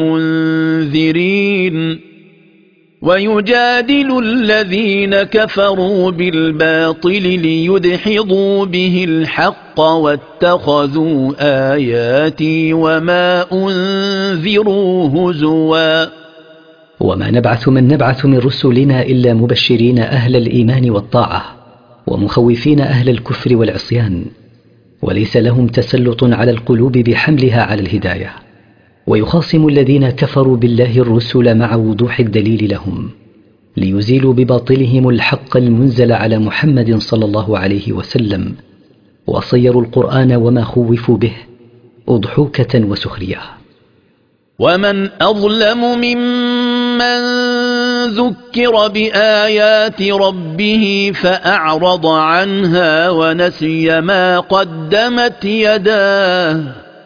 [SPEAKER 4] ومنذرين ويجادل الذين كفروا بالباطل ليدحضوا به الحق واتخذوا آياتي وما أنذروا هزوا.
[SPEAKER 1] وما نبعث من نبعث من رسلنا إلا مبشرين أهل الإيمان والطاعة ومخوفين أهل الكفر والعصيان، وليس لهم تسلط على القلوب بحملها على الهداية، ويخاصم الذين كفروا بالله الرسل مع وضوح الدليل لهم ليزيلوا بباطلهم الحق المنزل على محمد صلى الله عليه وسلم، وصيروا القرآن وما خوفوا به أضحوكة وسخرية.
[SPEAKER 4] ومن أظلم ممن ذكر بآيات ربه فأعرض عنها ونسي ما قدمت يداه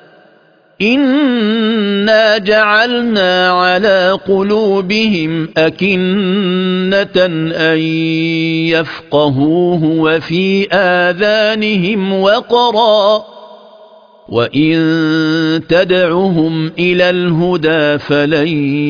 [SPEAKER 4] إنا جعلنا على قلوبهم أكنة أن يفقهوه وفي آذانهم وقرا وإن تدعهم إلى الهدى فلن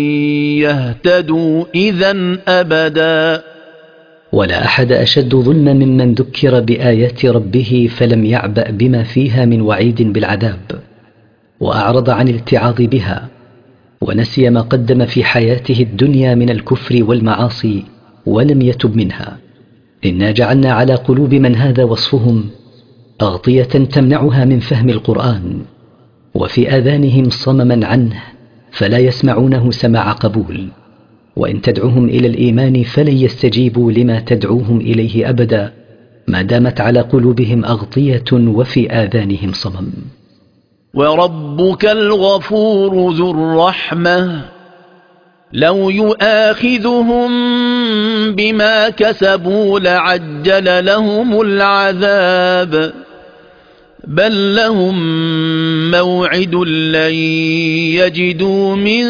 [SPEAKER 4] يهتدوا إذا أبدا.
[SPEAKER 1] ولا أحد أشد ظلما ممن ذكر بآيات ربه فلم يعبأ بما فيها من وعيد بالعذاب، وأعرض عن الاتعاظ بها، ونسي ما قدم في حياته الدنيا من الكفر والمعاصي ولم يتب منها. إنا جعلنا على قلوب من هذا وصفهم أغطية تمنعها من فهم القرآن، وفي آذانهم صمما عنه فلا يسمعونه سماع قبول، وإن تدعوهم إلى الإيمان فلن يستجيبوا لما تدعوهم إليه أبدا ما دامت على قلوبهم أغطية وفي آذانهم صمم.
[SPEAKER 4] وربك الغفور ذو الرحمة لو يؤاخذهم بما كسبوا لعجل لهم العذاب بل لهم موعد لن يجدوا من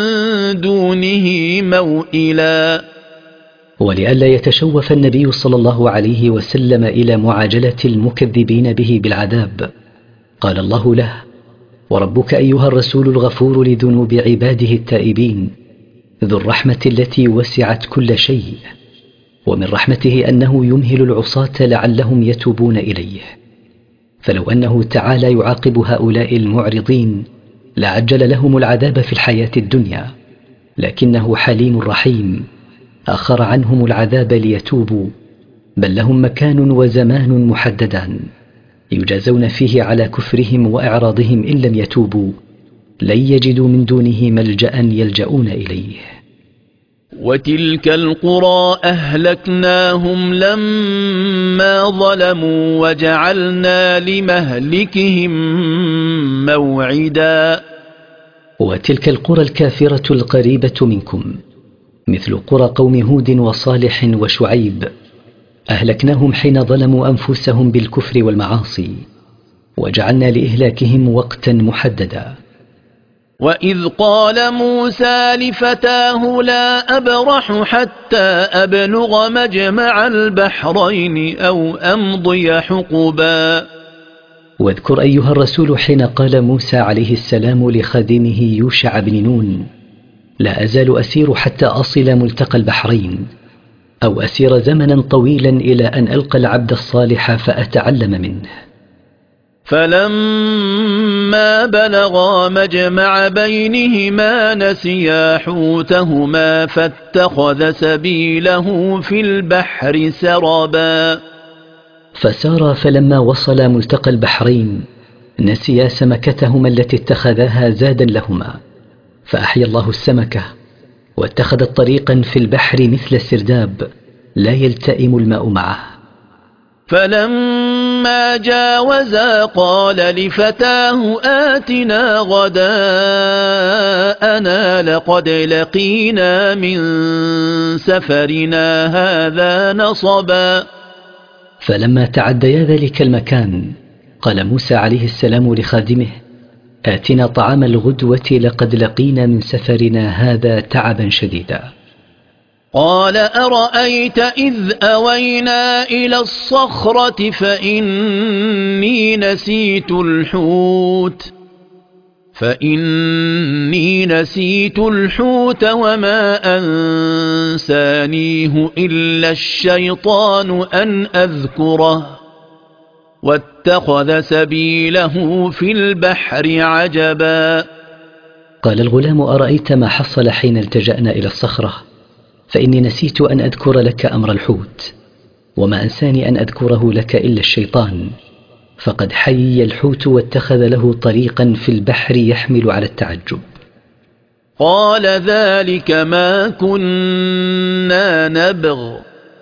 [SPEAKER 4] دونه موئلا.
[SPEAKER 1] ولئلا يتشوف النبي صلى الله عليه وسلم إلى معاجلة المكذبين به بالعذاب قال الله له: وربك أيها الرسول الغفور لذنوب عباده التائبين ذو الرحمة التي وسعت كل شيء، ومن رحمته أنه يمهل العصاة لعلهم يتوبون إليه، فلو أنه تعالى يعاقب هؤلاء المعرضين لعجل لهم العذاب في الحياة الدنيا، لكنه حليم رحيم أخر عنهم العذاب ليتوبوا، بل لهم مكان وزمان محددان يجازون فيه على كفرهم وإعراضهم إن لم يتوبوا لن يجدوا من دونه ملجأ يلجؤون إليه.
[SPEAKER 4] وتلك القرى أهلكناهم لما ظلموا وجعلنا لمهلكهم موعدا.
[SPEAKER 1] وتلك القرى الكافرة القريبة منكم مثل قرى قوم هود وصالح وشعيب أهلكناهم حين ظلموا أنفسهم بالكفر والمعاصي، وجعلنا لإهلاكهم وقتا محددا.
[SPEAKER 4] وإذ قال موسى لفتاه لا أبرح حتى أبلغ مجمع البحرين أو أمضي حقبا.
[SPEAKER 1] واذكر أيها الرسول حين قال موسى عليه السلام لخادمه يوشع بن نون: لا أزال أسير حتى أصل ملتقى البحرين، أو أسير زمنا طويلا إلى أن ألقى العبد الصالح فأتعلم منه.
[SPEAKER 4] فلما بلغا مجمع بينهما نسيا حوتهما فاتخذ سبيله في البحر سربا.
[SPEAKER 1] فسار فلما وصل ملتقى البحرين نسيا سمكتهما التي اتخذاها زادا لهما، فأحيا الله السمكة واتخذت طريقا في البحر مثل السرداب لا يلتئم الماء معه.
[SPEAKER 4] فلما جاوزا قال لفتاه آتنا غداءنا لقد لقينا من سفرنا هذا نصبا.
[SPEAKER 1] فلما تعديا ذلك المكان قال موسى عليه السلام لخادمه: آتنا طعام الغدوة لقد لقينا من سفرنا هذا تعبا شديدا.
[SPEAKER 4] قال أرأيت إذ أوينا إلى الصخرة فإني نسيت الحوت وما أنسانيه إلا الشيطان أن أذكره واتخذ سبيله في البحر عجبا.
[SPEAKER 1] قال الغلام: أرأيت ما حصل حين التجأنا إلى الصخرة؟ فإني نسيت أن أذكر لك أمر الحوت، وما أنساني أن أذكره لك إلا الشيطان، فقد حيي الحوت واتخذ له طريقا في البحر يحمل على التعجب.
[SPEAKER 4] قال ذلك ما كنا نبغ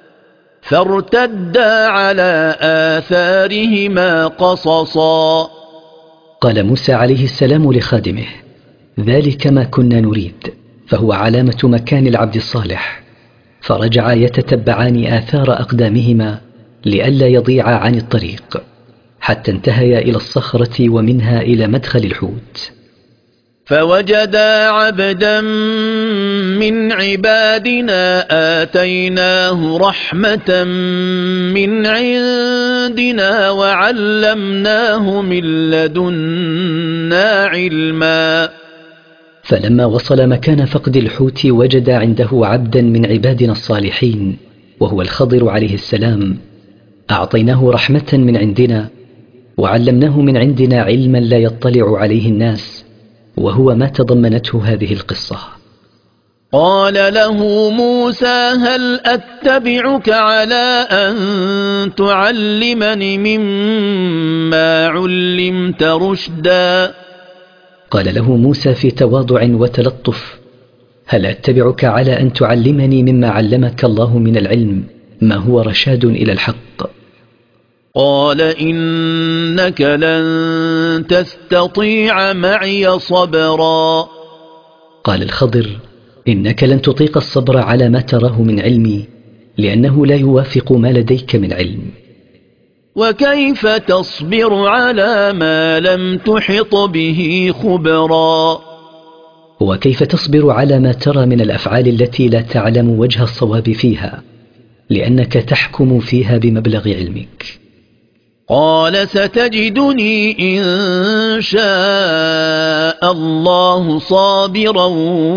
[SPEAKER 4] فارتدا على آثارهما قصصا.
[SPEAKER 1] قال موسى عليه السلام لخادمه: ذلك ما كنا نريد، فهو علامة مكان العبد الصالح. فرجعا يتتبعان آثار أقدامهما لئلا يضيعا عن الطريق، حتى انتهيا إلى الصخرة ومنها إلى مدخل الحوت.
[SPEAKER 4] فوجدا عبدا من عبادنا آتيناه رحمة من عندنا وعلمناه من لدنا علما.
[SPEAKER 1] فلما وصل مكان فقد الحوت وجد عنده عبدا من عبادنا الصالحين وهو الخضر عليه السلام، أعطيناه رحمة من عندنا وعلمناه من عندنا علما لا يطلع عليه الناس، وهو ما تضمنته هذه القصة.
[SPEAKER 4] قال له موسى: هل أتبعك على أن تعلمني مما علمت رشدا؟
[SPEAKER 1] قال له موسى في تواضع وتلطف: هل أتبعك على أن تعلمني مما علمك الله من العلم ما هو رشاد إلى الحق؟
[SPEAKER 4] قال إنك لن تستطيع معي صبرا.
[SPEAKER 1] قال الخضر: إنك لن تطيق الصبر على ما تراه من علمي، لأنه لا يوافق ما لديك من علم.
[SPEAKER 4] وكيف تصبر على ما لم تحط به خبرا؟
[SPEAKER 1] وكيف تصبر على ما ترى من الأفعال التي لا تعلم وجه الصواب فيها، لأنك تحكم فيها بمبلغ علمك.
[SPEAKER 4] قال ستجدني إن شاء الله صابرا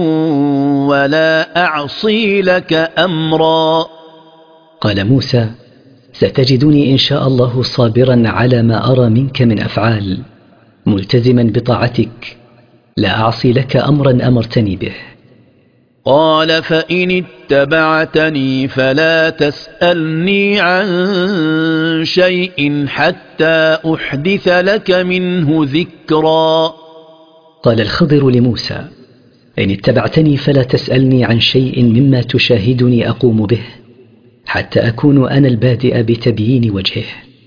[SPEAKER 4] ولا أعصي لك أمرا.
[SPEAKER 1] قال موسى: ستجدني إن شاء الله صابرا على ما أرى منك من أفعال، ملتزما بطاعتك، لا أعصي لك أمرا أمرتني به.
[SPEAKER 4] قال فإن اتبعتني فلا تسألني عن شيء حتى أحدث لك منه ذكرا.
[SPEAKER 1] قال الخضر لموسى: إن اتبعتني فلا تسألني عن شيء مما تشاهدني أقوم به حتى أكون أنا البادئ بتبيين وجهه.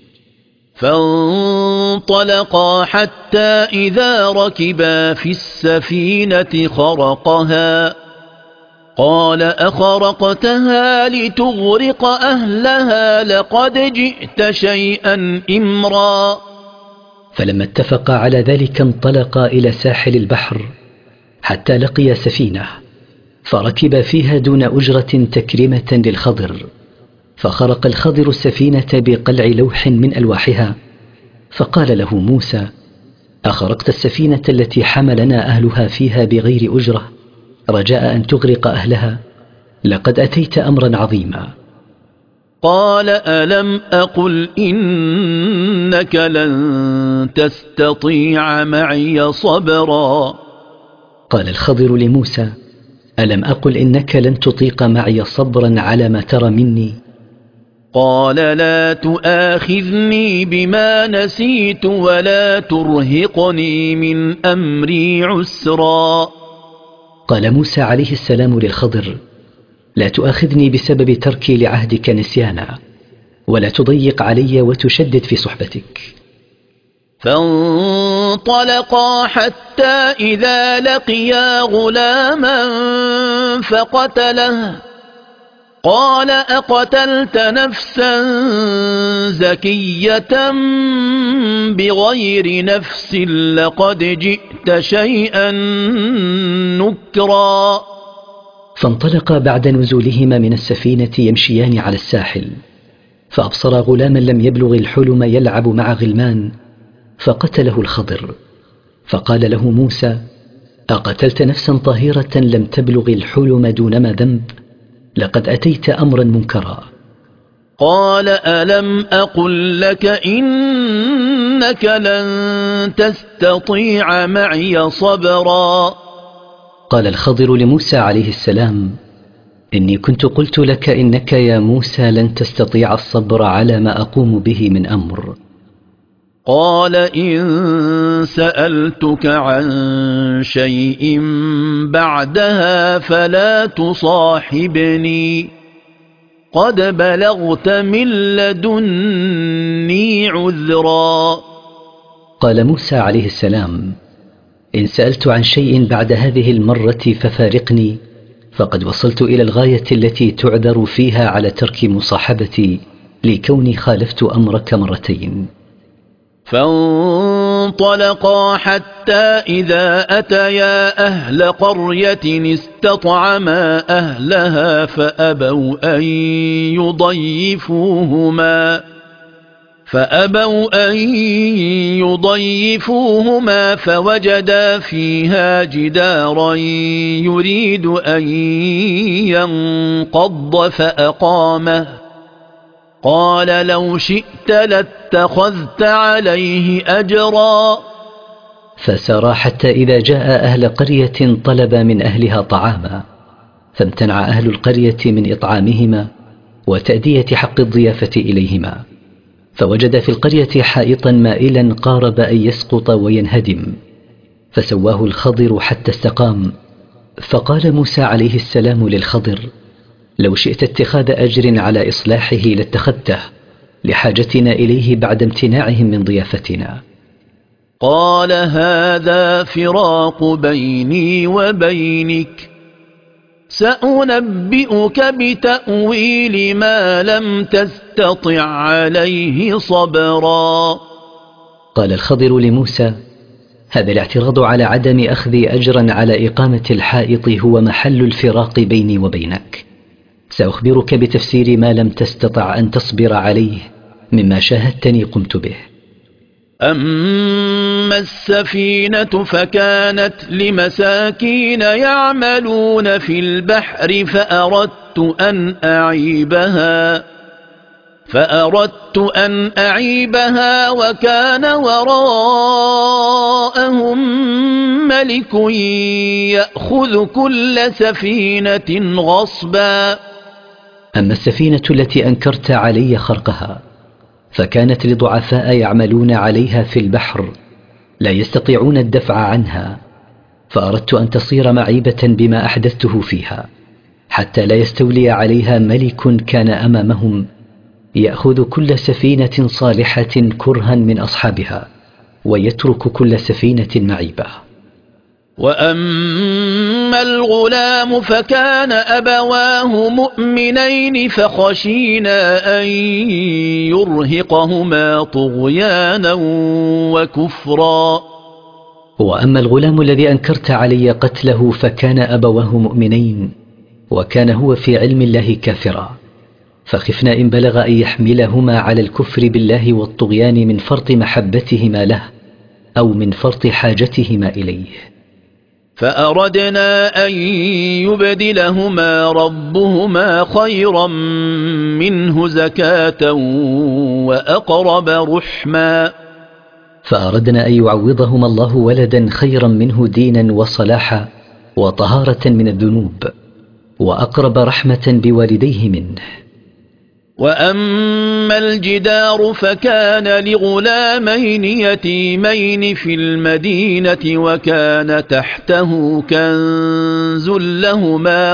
[SPEAKER 4] فانطلقا حتى إذا ركبا في السفينة خرقها قال أخرقتها لتغرق أهلها لقد جئت شيئا إمرا.
[SPEAKER 1] فلما اتفقا على ذلك انطلقا إلى ساحل البحر حتى لقيا سفينة، فركب فيها دون أجرة تكريمة للخضر، فخرق الخضر السفينة بقلع لوح من ألواحها، فقال له موسى: أخرقت السفينة التي حملنا أهلها فيها بغير أجرة رجاء أن تغرق أهلها؟ لقد أتيت أمرا عظيما.
[SPEAKER 4] قال ألم أقل إنك لن تستطيع معي صبرا.
[SPEAKER 1] قال الخضر لموسى: ألم أقل إنك لن تطيق معي صبرا على ما ترى مني؟
[SPEAKER 4] قال لا تؤاخذني بما نسيت ولا ترهقني من أمري عسرا.
[SPEAKER 1] قال موسى عليه السلام للخضر: لا تؤاخذني بسبب تركي لعهدك نسيانا، ولا تضيق علي وتشدد في صحبتك.
[SPEAKER 4] فانطلقا حتى إذا لقيا غلاما فقتله، قال أقتلت نفسا زكية بغير نفس لقد جئت شيئا نكرا.
[SPEAKER 1] فانطلقا بعد نزولهما من السفينة يمشيان على الساحل، فأبصرا غلاما لم يبلغ الحلم يلعب مع غلمان، فقتله الخضر. فقال له موسى: أقتلت نفسا طاهرة لم تبلغ الحلم دونما ذنب؟ لقد أتيت أمرا منكرا.
[SPEAKER 4] قال ألم أقل لك إنك لن تستطيع معي صبرا.
[SPEAKER 1] قال الخضر لموسى عليه السلام: إني كنت قلت لك إنك يا موسى لن تستطيع الصبر على ما أقوم به من أمر.
[SPEAKER 4] قال إن سألتك عن شيء بعدها فلا تصاحبني، قد بلغت من لدني عذرا.
[SPEAKER 1] قال موسى عليه السلام: إن سألت عن شيء بعد هذه المرة ففارقني، فقد وصلت إلى الغاية التي تعذر فيها على ترك مصاحبتي لكوني خالفت أمرك مرتين.
[SPEAKER 4] فانطلقا حتى إذا أتيا أهل قرية استطعما أهلها فأبوا أن يضيفوهما فوجدا فيها جدارا يريد أن ينقض فأقامه، قال لو شئت لاتخذت عليه أجرا.
[SPEAKER 1] فسارا حتى إذا جاء أهل قرية طلب من أهلها طعاما، فامتنع أهل القرية من إطعامهما وتأدية حق الضيافة إليهما، فوجد في القرية حائطا مائلا قارب أن يسقط وينهدم، فسواه الخضر حتى استقام. فقال موسى عليه السلام للخضر: لو شئت اتخاذ أجر على إصلاحه لاتخذته، لحاجتنا إليه بعد امتناعهم من ضيافتنا.
[SPEAKER 4] قال هذا فراق بيني وبينك، سأنبئك بتأويل ما لم تستطع عليه صبرا.
[SPEAKER 1] قال الخضر لموسى: هذا الاعتراض على عدم أخذ أجرا على إقامة الحائط هو محل الفراق بيني وبينك. سأخبرك بتفسير ما لم تستطع أن تصبر عليه مما شاهدتني قمت به.
[SPEAKER 4] أما السفينة فكانت لمساكين يعملون في البحر فأردت أن أعيبها وكان وراءهم ملك يأخذ كل سفينة غصبا.
[SPEAKER 1] أما السفينة التي أنكرت علي خرقها فكانت لضعفاء يعملون عليها في البحر لا يستطيعون الدفع عنها، فأردت أن تصير معيبة بما أحدثته فيها، حتى لا يستولي عليها ملك كان أمامهم يأخذ كل سفينة صالحة كرها من أصحابها ويترك كل سفينة معيبة.
[SPEAKER 4] وأما الغلام فكان أبواه مؤمنين فخشينا أن يرهقهما طغيانا وكفرا.
[SPEAKER 1] وأما الغلام الذي أنكرت علي قتله فكان أبواه مؤمنين وكان هو في علم الله كافرا، فخفنا إن بلغ أن يحملهما على الكفر بالله والطغيان من فرط محبتهما له أو من فرط حاجتهما إليه.
[SPEAKER 4] فأردنا أن يبدلهما ربهما خيرا منه زكاة وأقرب رحما.
[SPEAKER 1] فأردنا أن يعوضهما الله ولدا خيرا منه دينا وصلاحا وطهارة من الذنوب وأقرب رحمة بوالديه منه.
[SPEAKER 4] وأما الجدار فكان لغلامين يتيمين في المدينة وكان تحته كنز لهما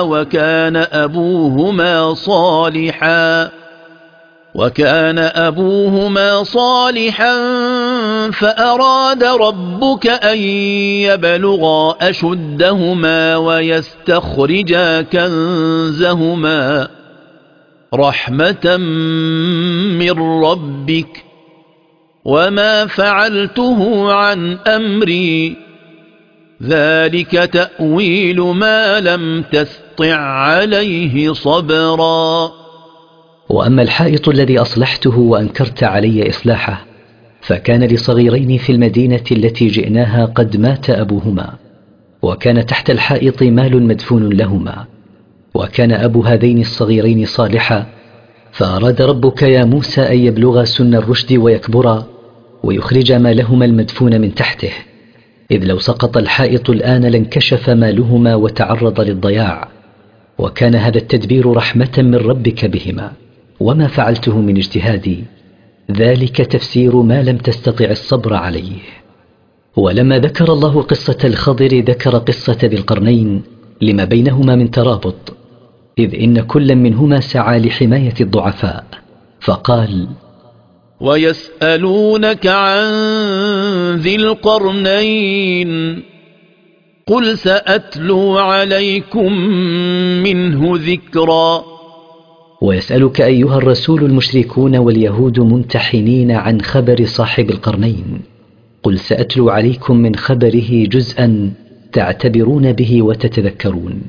[SPEAKER 4] وكان أبوهما صالحا فأراد ربك أن يبلغا أشدهما ويستخرجا كنزهما رحمة من ربك وما فعلته عن أمري ذلك تأويل ما لم تستطع عليه صبرا.
[SPEAKER 1] وأما الحائط الذي أصلحته وأنكرت علي إصلاحه فكان لصغيرين في المدينة التي جئناها قد مات أبوهما، وكان تحت الحائط مال مدفون لهما، وكان أبو هذين الصغيرين صالحا، فأراد ربك يا موسى أن يبلغا سن الرشد ويكبرا ويخرج مالهما المدفون من تحته، إذ لو سقط الحائط الآن لانكشف مالهما وتعرض للضياع، وكان هذا التدبير رحمة من ربك بهما، وما فعلته من اجتهادي، ذلك تفسير ما لم تستطع الصبر عليه. ولما ذكر الله قصة الخضر ذكر قصة ذي القرنين لما بينهما من ترابط، إذ إن كل منهما سعى لحماية الضعفاء، فقال:
[SPEAKER 4] ويسألونك عن ذي القرنين قل سأتلو عليكم منه ذكرا.
[SPEAKER 1] ويسألك أيها الرسول المشركون واليهود ممتحنين عن خبر صاحب القرنين، قل سأتلو عليكم من خبره جزءا تعتبرون به وتتذكرون.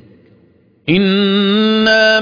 [SPEAKER 4] إنا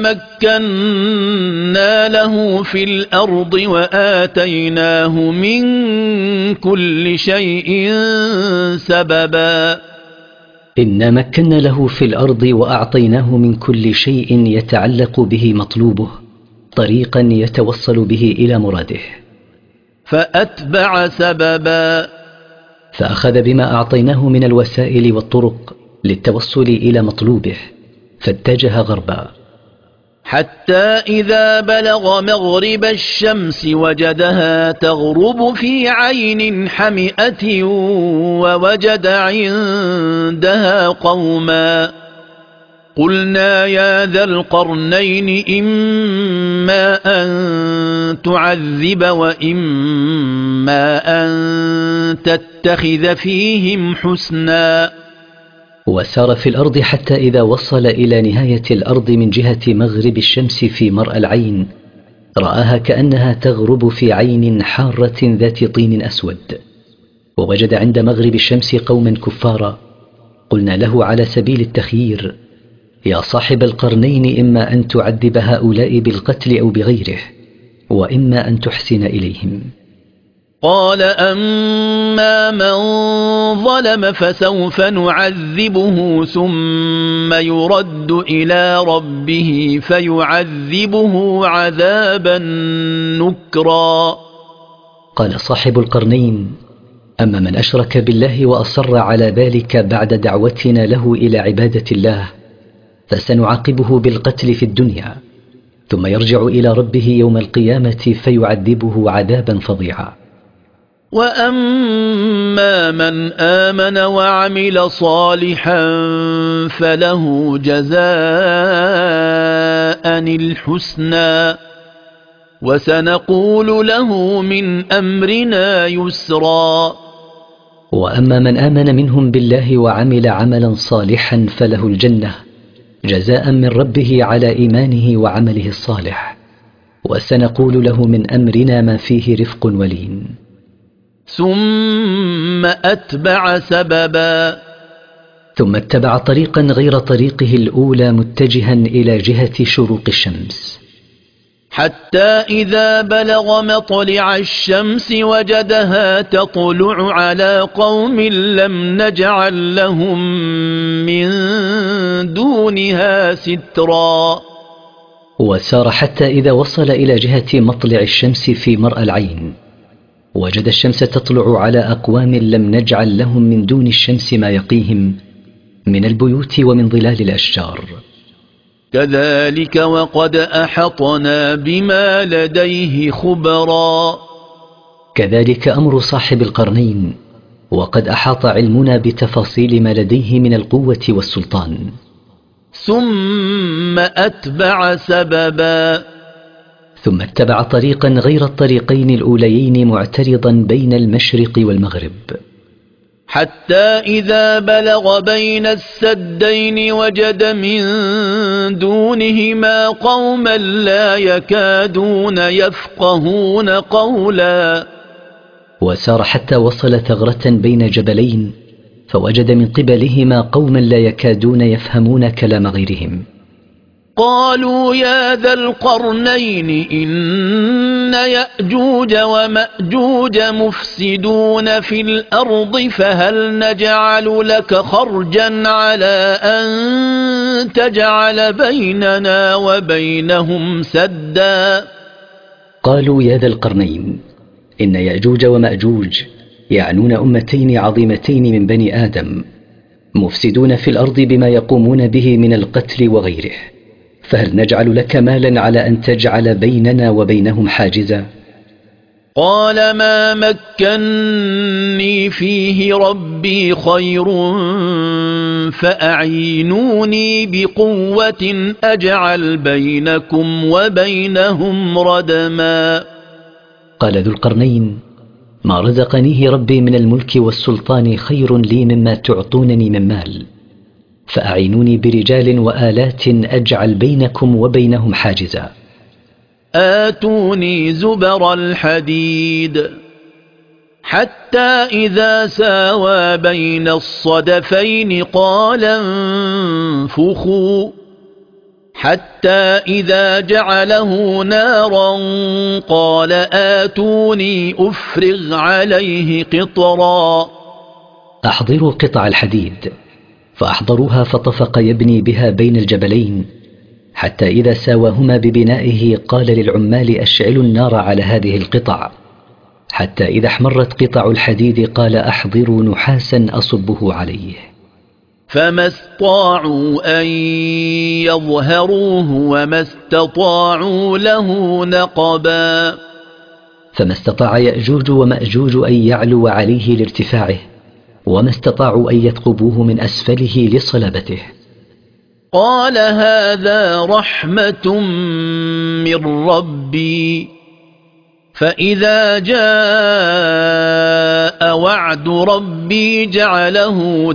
[SPEAKER 4] مكنا له في الأرض وآتيناه من كل شيء سببا.
[SPEAKER 1] إنا مكنا له في الأرض وأعطيناه من كل شيء يتعلق به مطلوبه طريقا يتوصل به إلى مراده.
[SPEAKER 4] فأتبع سببا،
[SPEAKER 1] فأخذ بما أعطيناه من الوسائل والطرق للتوصل إلى مطلوبه، فاتجه غربا،
[SPEAKER 4] حتى إذا بلغ مغرب الشمس وجدها تغرب في عين حمئة ووجد عندها قوما. قلنا يا ذا القرنين إما أن تعذب وإما أن تتخذ فيهم حسنا.
[SPEAKER 1] وسار في الأرض حتى إذا وصل إلى نهاية الأرض من جهة مغرب الشمس في مرأى العين، رآها كأنها تغرب في عين حارة ذات طين أسود، ووجد عند مغرب الشمس قوما كفارا. قلنا له على سبيل التخيير: يا صاحب القرنين إما أن تعذب هؤلاء بالقتل أو بغيره، وإما أن تحسن إليهم.
[SPEAKER 4] قال أما من ظلم فسوف نعذبه ثم يرد إلى ربه فيعذبه عذابا نكرا.
[SPEAKER 1] قال صاحب القرنين: أما من أشرك بالله وأصر على ذلك بعد دعوتنا له إلى عبادة الله فسنعاقبه بالقتل في الدنيا، ثم يرجع إلى ربه يوم القيامة فيعذبه عذابا فظيعا.
[SPEAKER 4] وأما من آمن وعمل صالحا فله جزاء الحسنى وسنقول له من أمرنا يسرا.
[SPEAKER 1] وأما من آمن منهم بالله وعمل عملا صالحا فله الجنة جزاء من ربه على إيمانه وعمله الصالح، وسنقول له من أمرنا ما فيه رفق ولين.
[SPEAKER 4] ثم أتبع سببا،
[SPEAKER 1] ثم اتبع طريقا غير طريقه الأولى متجها إلى جهة شروق الشمس،
[SPEAKER 4] حتى إذا بلغ مطلع الشمس وجدها تطلع على قوم لم نجعل لهم من دونها سترا.
[SPEAKER 1] وسار حتى إذا وصل إلى جهة مطلع الشمس في مرأى العين، وجد الشمس تطلع على أقوام لم نجعل لهم من دون الشمس ما يقيهم من البيوت ومن ظلال الأشجار.
[SPEAKER 4] كذلك وقد أحطنا بما لديه خبرا.
[SPEAKER 1] كذلك أمر صاحب القرنين، وقد أحاط علمنا بتفاصيل ما لديه من القوة والسلطان.
[SPEAKER 4] ثم أتبع سببا.
[SPEAKER 1] ثم اتبع طريقا غير الطريقين الأوليين معترضا بين المشرق والمغرب،
[SPEAKER 4] حتى إذا بلغ بين السدين وجد من دونهما قوما لا يكادون يفقهون قولا.
[SPEAKER 1] وسار حتى وصل ثغرة بين جبلين، فوجد من قبلهما قوما لا يكادون يفهمون كلام غيرهم.
[SPEAKER 4] قالوا يا ذا القرنين إن يأجوج ومأجوج مفسدون في الأرض فهل نجعل لك خرجا على أن تجعل بيننا وبينهم سدا.
[SPEAKER 1] قالوا يا ذا القرنين إن يأجوج ومأجوج يعنون أمتين عظيمتين من بني آدم، مفسدون في الأرض بما يقومون به من القتل وغيره، فهل نجعل لك مالا على أن تجعل بيننا وبينهم حاجزا؟
[SPEAKER 4] قال ما مكني فيه ربي خير فأعينوني بقوة أجعل بينكم وبينهم ردما.
[SPEAKER 1] قال ذو القرنين ما رزقنيه ربي من الملك والسلطان خير لي مما تعطونني من مال، فأعينوني برجال وآلات أجعل بينكم وبينهم حاجزا.
[SPEAKER 4] آتوني زبر الحديد حتى إذا ساوى بين الصدفين قال انفخوا، حتى إذا جعله نارا قال آتوني أفرغ عليه قطرا.
[SPEAKER 1] أحضروا قطع الحديد، فأحضروها فطفق يبني بها بين الجبلين، حتى إذا ساواهما ببنائه قال للعمال أشعلوا النار على هذه القطع، حتى إذا احمرت قطع الحديد قال أحضروا نحاسا أصبه عليه.
[SPEAKER 4] فما استطاعوا أن يظهروه وما استطاعوا له نقبا.
[SPEAKER 1] فما استطاع يأجوج ومأجوج أن يعلو عليه لارتفاعه، وما استطاعوا أن يثقبوه من أسفله لصلابته.
[SPEAKER 4] قال هذا رحمة من ربي فإذا جاء وعد ربي جعله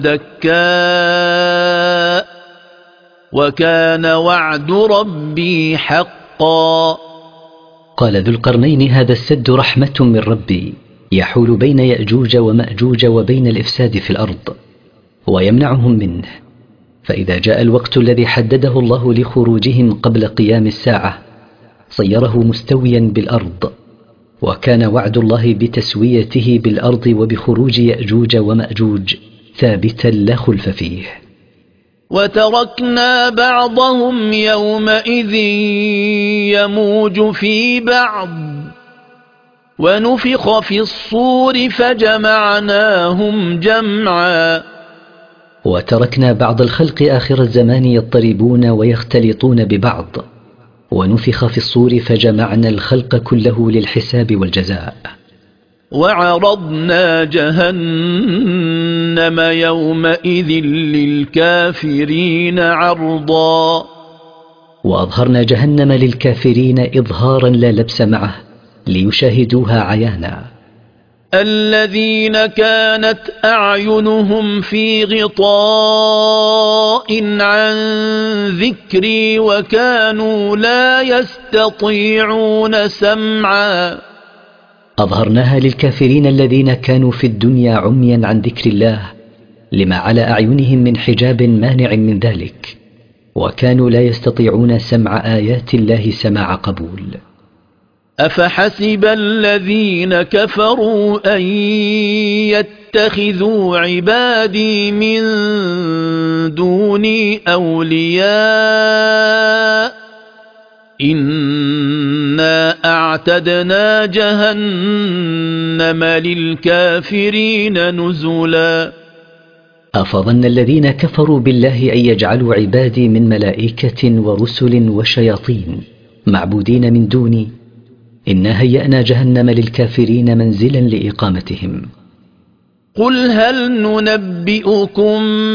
[SPEAKER 4] دكاء وكان وعد ربي حقا.
[SPEAKER 1] قال ذو القرنين هذا السد رحمة من ربي يحول بين يأجوج ومأجوج وبين الإفساد في الأرض ويمنعهم منه، فإذا جاء الوقت الذي حدده الله لخروجهم قبل قيام الساعة صيره مستويا بالأرض، وكان وعد الله بتسويته بالأرض وبخروج يأجوج ومأجوج ثابتا لا خلف فيه.
[SPEAKER 4] وتركنا بعضهم يومئذ يموج في بعض ونفخ في الصور فجمعناهم جمعا.
[SPEAKER 1] وتركنا بعض الخلق آخر الزمان يضطربون ويختلطون ببعض، ونفخ في الصور فجمعنا الخلق كله للحساب والجزاء.
[SPEAKER 4] وعرضنا جهنم يومئذ للكافرين عرضا.
[SPEAKER 1] وأظهرنا جهنم للكافرين إظهارا لا لبس معه ليشاهدوها عيانا.
[SPEAKER 4] الذين كانت أعينهم في غطاء عن ذكري وكانوا لا يستطيعون سمعا.
[SPEAKER 1] أظهرناها للكافرين الذين كانوا في الدنيا عميا عن ذكر الله لما على أعينهم من حجاب مانع من ذلك، وكانوا لا يستطيعون سمع آيات الله سماع قبول.
[SPEAKER 4] أفحسب الذين كفروا أن يتخذوا عبادي من دوني أولياء إنا أعتدنا جهنم للكافرين نزلا.
[SPEAKER 1] أفظن الذين كفروا بالله أن يجعلوا عبادي من ملائكة ورسل وشياطين معبودين من دوني؟ إنا هيأنا جهنم للكافرين منزلا لإقامتهم.
[SPEAKER 4] قل هل ننبئكم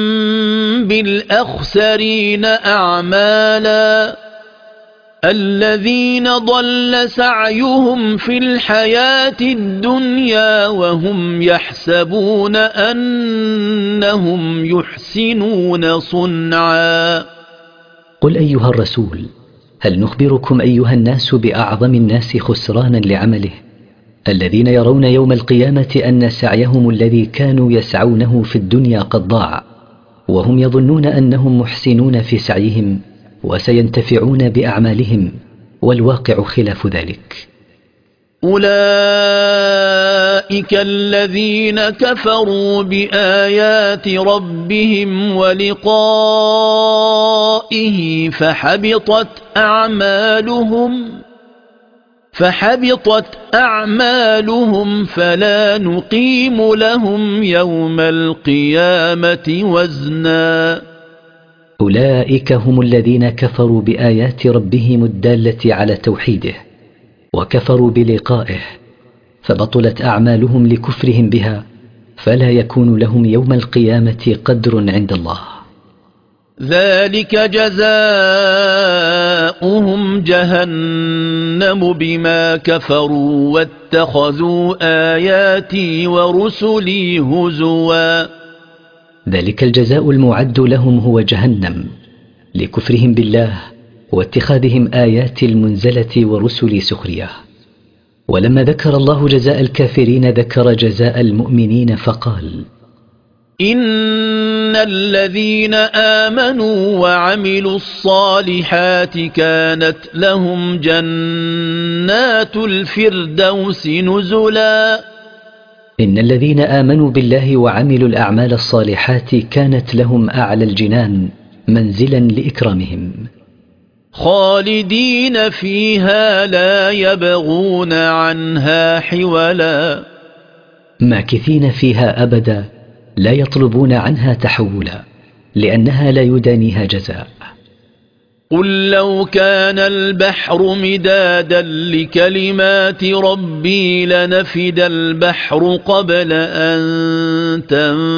[SPEAKER 4] بالأخسرين أعمالا الذين ضل سعيهم في الحياة الدنيا وهم يحسبون أنهم يحسنون صنعا.
[SPEAKER 1] قل أيها الرسول هل نخبركم أيها الناس بأعظم الناس خسرانا لعمله الذين يرون يوم القيامة أن سعيهم الذي كانوا يسعونه في الدنيا قد ضاع وهم يظنون أنهم محسنون في سعيهم وسينتفعون بأعمالهم والواقع خلاف ذلك.
[SPEAKER 4] أولئك الذين كفروا بآيات ربهم ولقائه فحبطت أعمالهم فلا نقيم لهم يوم القيامة وزنا.
[SPEAKER 1] أولئك هم الذين كفروا بآيات ربهم الدالة على توحيده وكفروا بلقائه فبطلت أعمالهم لكفرهم بها فلا يكون لهم يوم القيامة قدر عند الله.
[SPEAKER 4] ذلك جزاؤهم جهنم بما كفروا واتخذوا آياتي ورسلي هزوا.
[SPEAKER 1] ذلك الجزاء المعد لهم هو جهنم لكفرهم بالله واتخاذهم آيات المنزلة ورسل سخرية. ولما ذكر الله جزاء الكافرين ذكر جزاء المؤمنين فقال:
[SPEAKER 4] إن الذين آمنوا وعملوا الصالحات كانت لهم جنات الفردوس نزلا.
[SPEAKER 1] إن الذين آمنوا بالله وعملوا الأعمال الصالحات كانت لهم أعلى الجنان منزلا لإكرامهم
[SPEAKER 4] خالدين فيها لا يبغون عنها حولا.
[SPEAKER 1] ماكثين فيها أبدا لا يطلبون عنها تحولا لأنها لا يدانيها جزاء.
[SPEAKER 4] قل لو كان البحر مدادا لكلمات ربي لنفد البحر قبل أن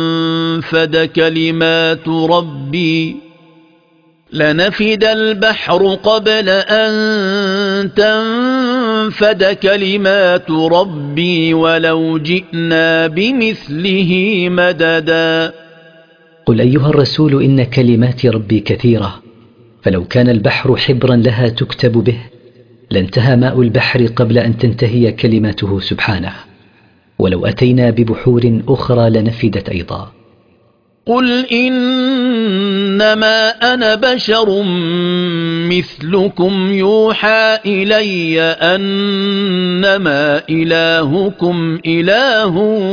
[SPEAKER 4] تنفد كلمات ربي ولو جئنا بمثله مددا.
[SPEAKER 1] قل أيها الرسول إن كلمات ربي كثيرة فلو كان البحر حبرا لها تكتب به لانتهى ماء البحر قبل أن تنتهي كلماته سبحانه ولو أتينا ببحور أخرى لنفدت أيضا.
[SPEAKER 4] قل إنما أنا بشر مثلكم يوحى إلي أنما إلهكم إله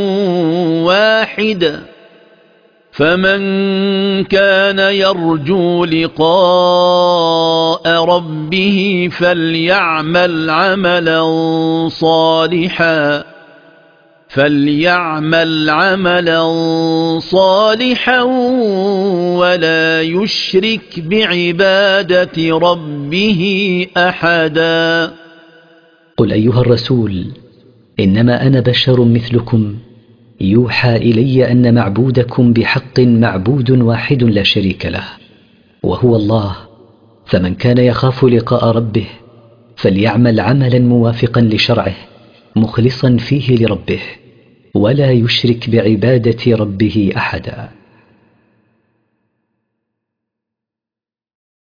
[SPEAKER 4] واحد فمن كان يرجو لقاء ربه فليعمل عملا صالحا ولا يشرك بعبادة ربه أحدا.
[SPEAKER 1] قل أيها الرسول إنما أنا بشر مثلكم يوحى إلي أن معبودكم بحق معبود واحد لا شريك له وهو الله فمن كان يخاف لقاء ربه فليعمل عملا موافقا لشرعه مخلصا فيه لربه ولا يشرك بعبادة ربه أحدا.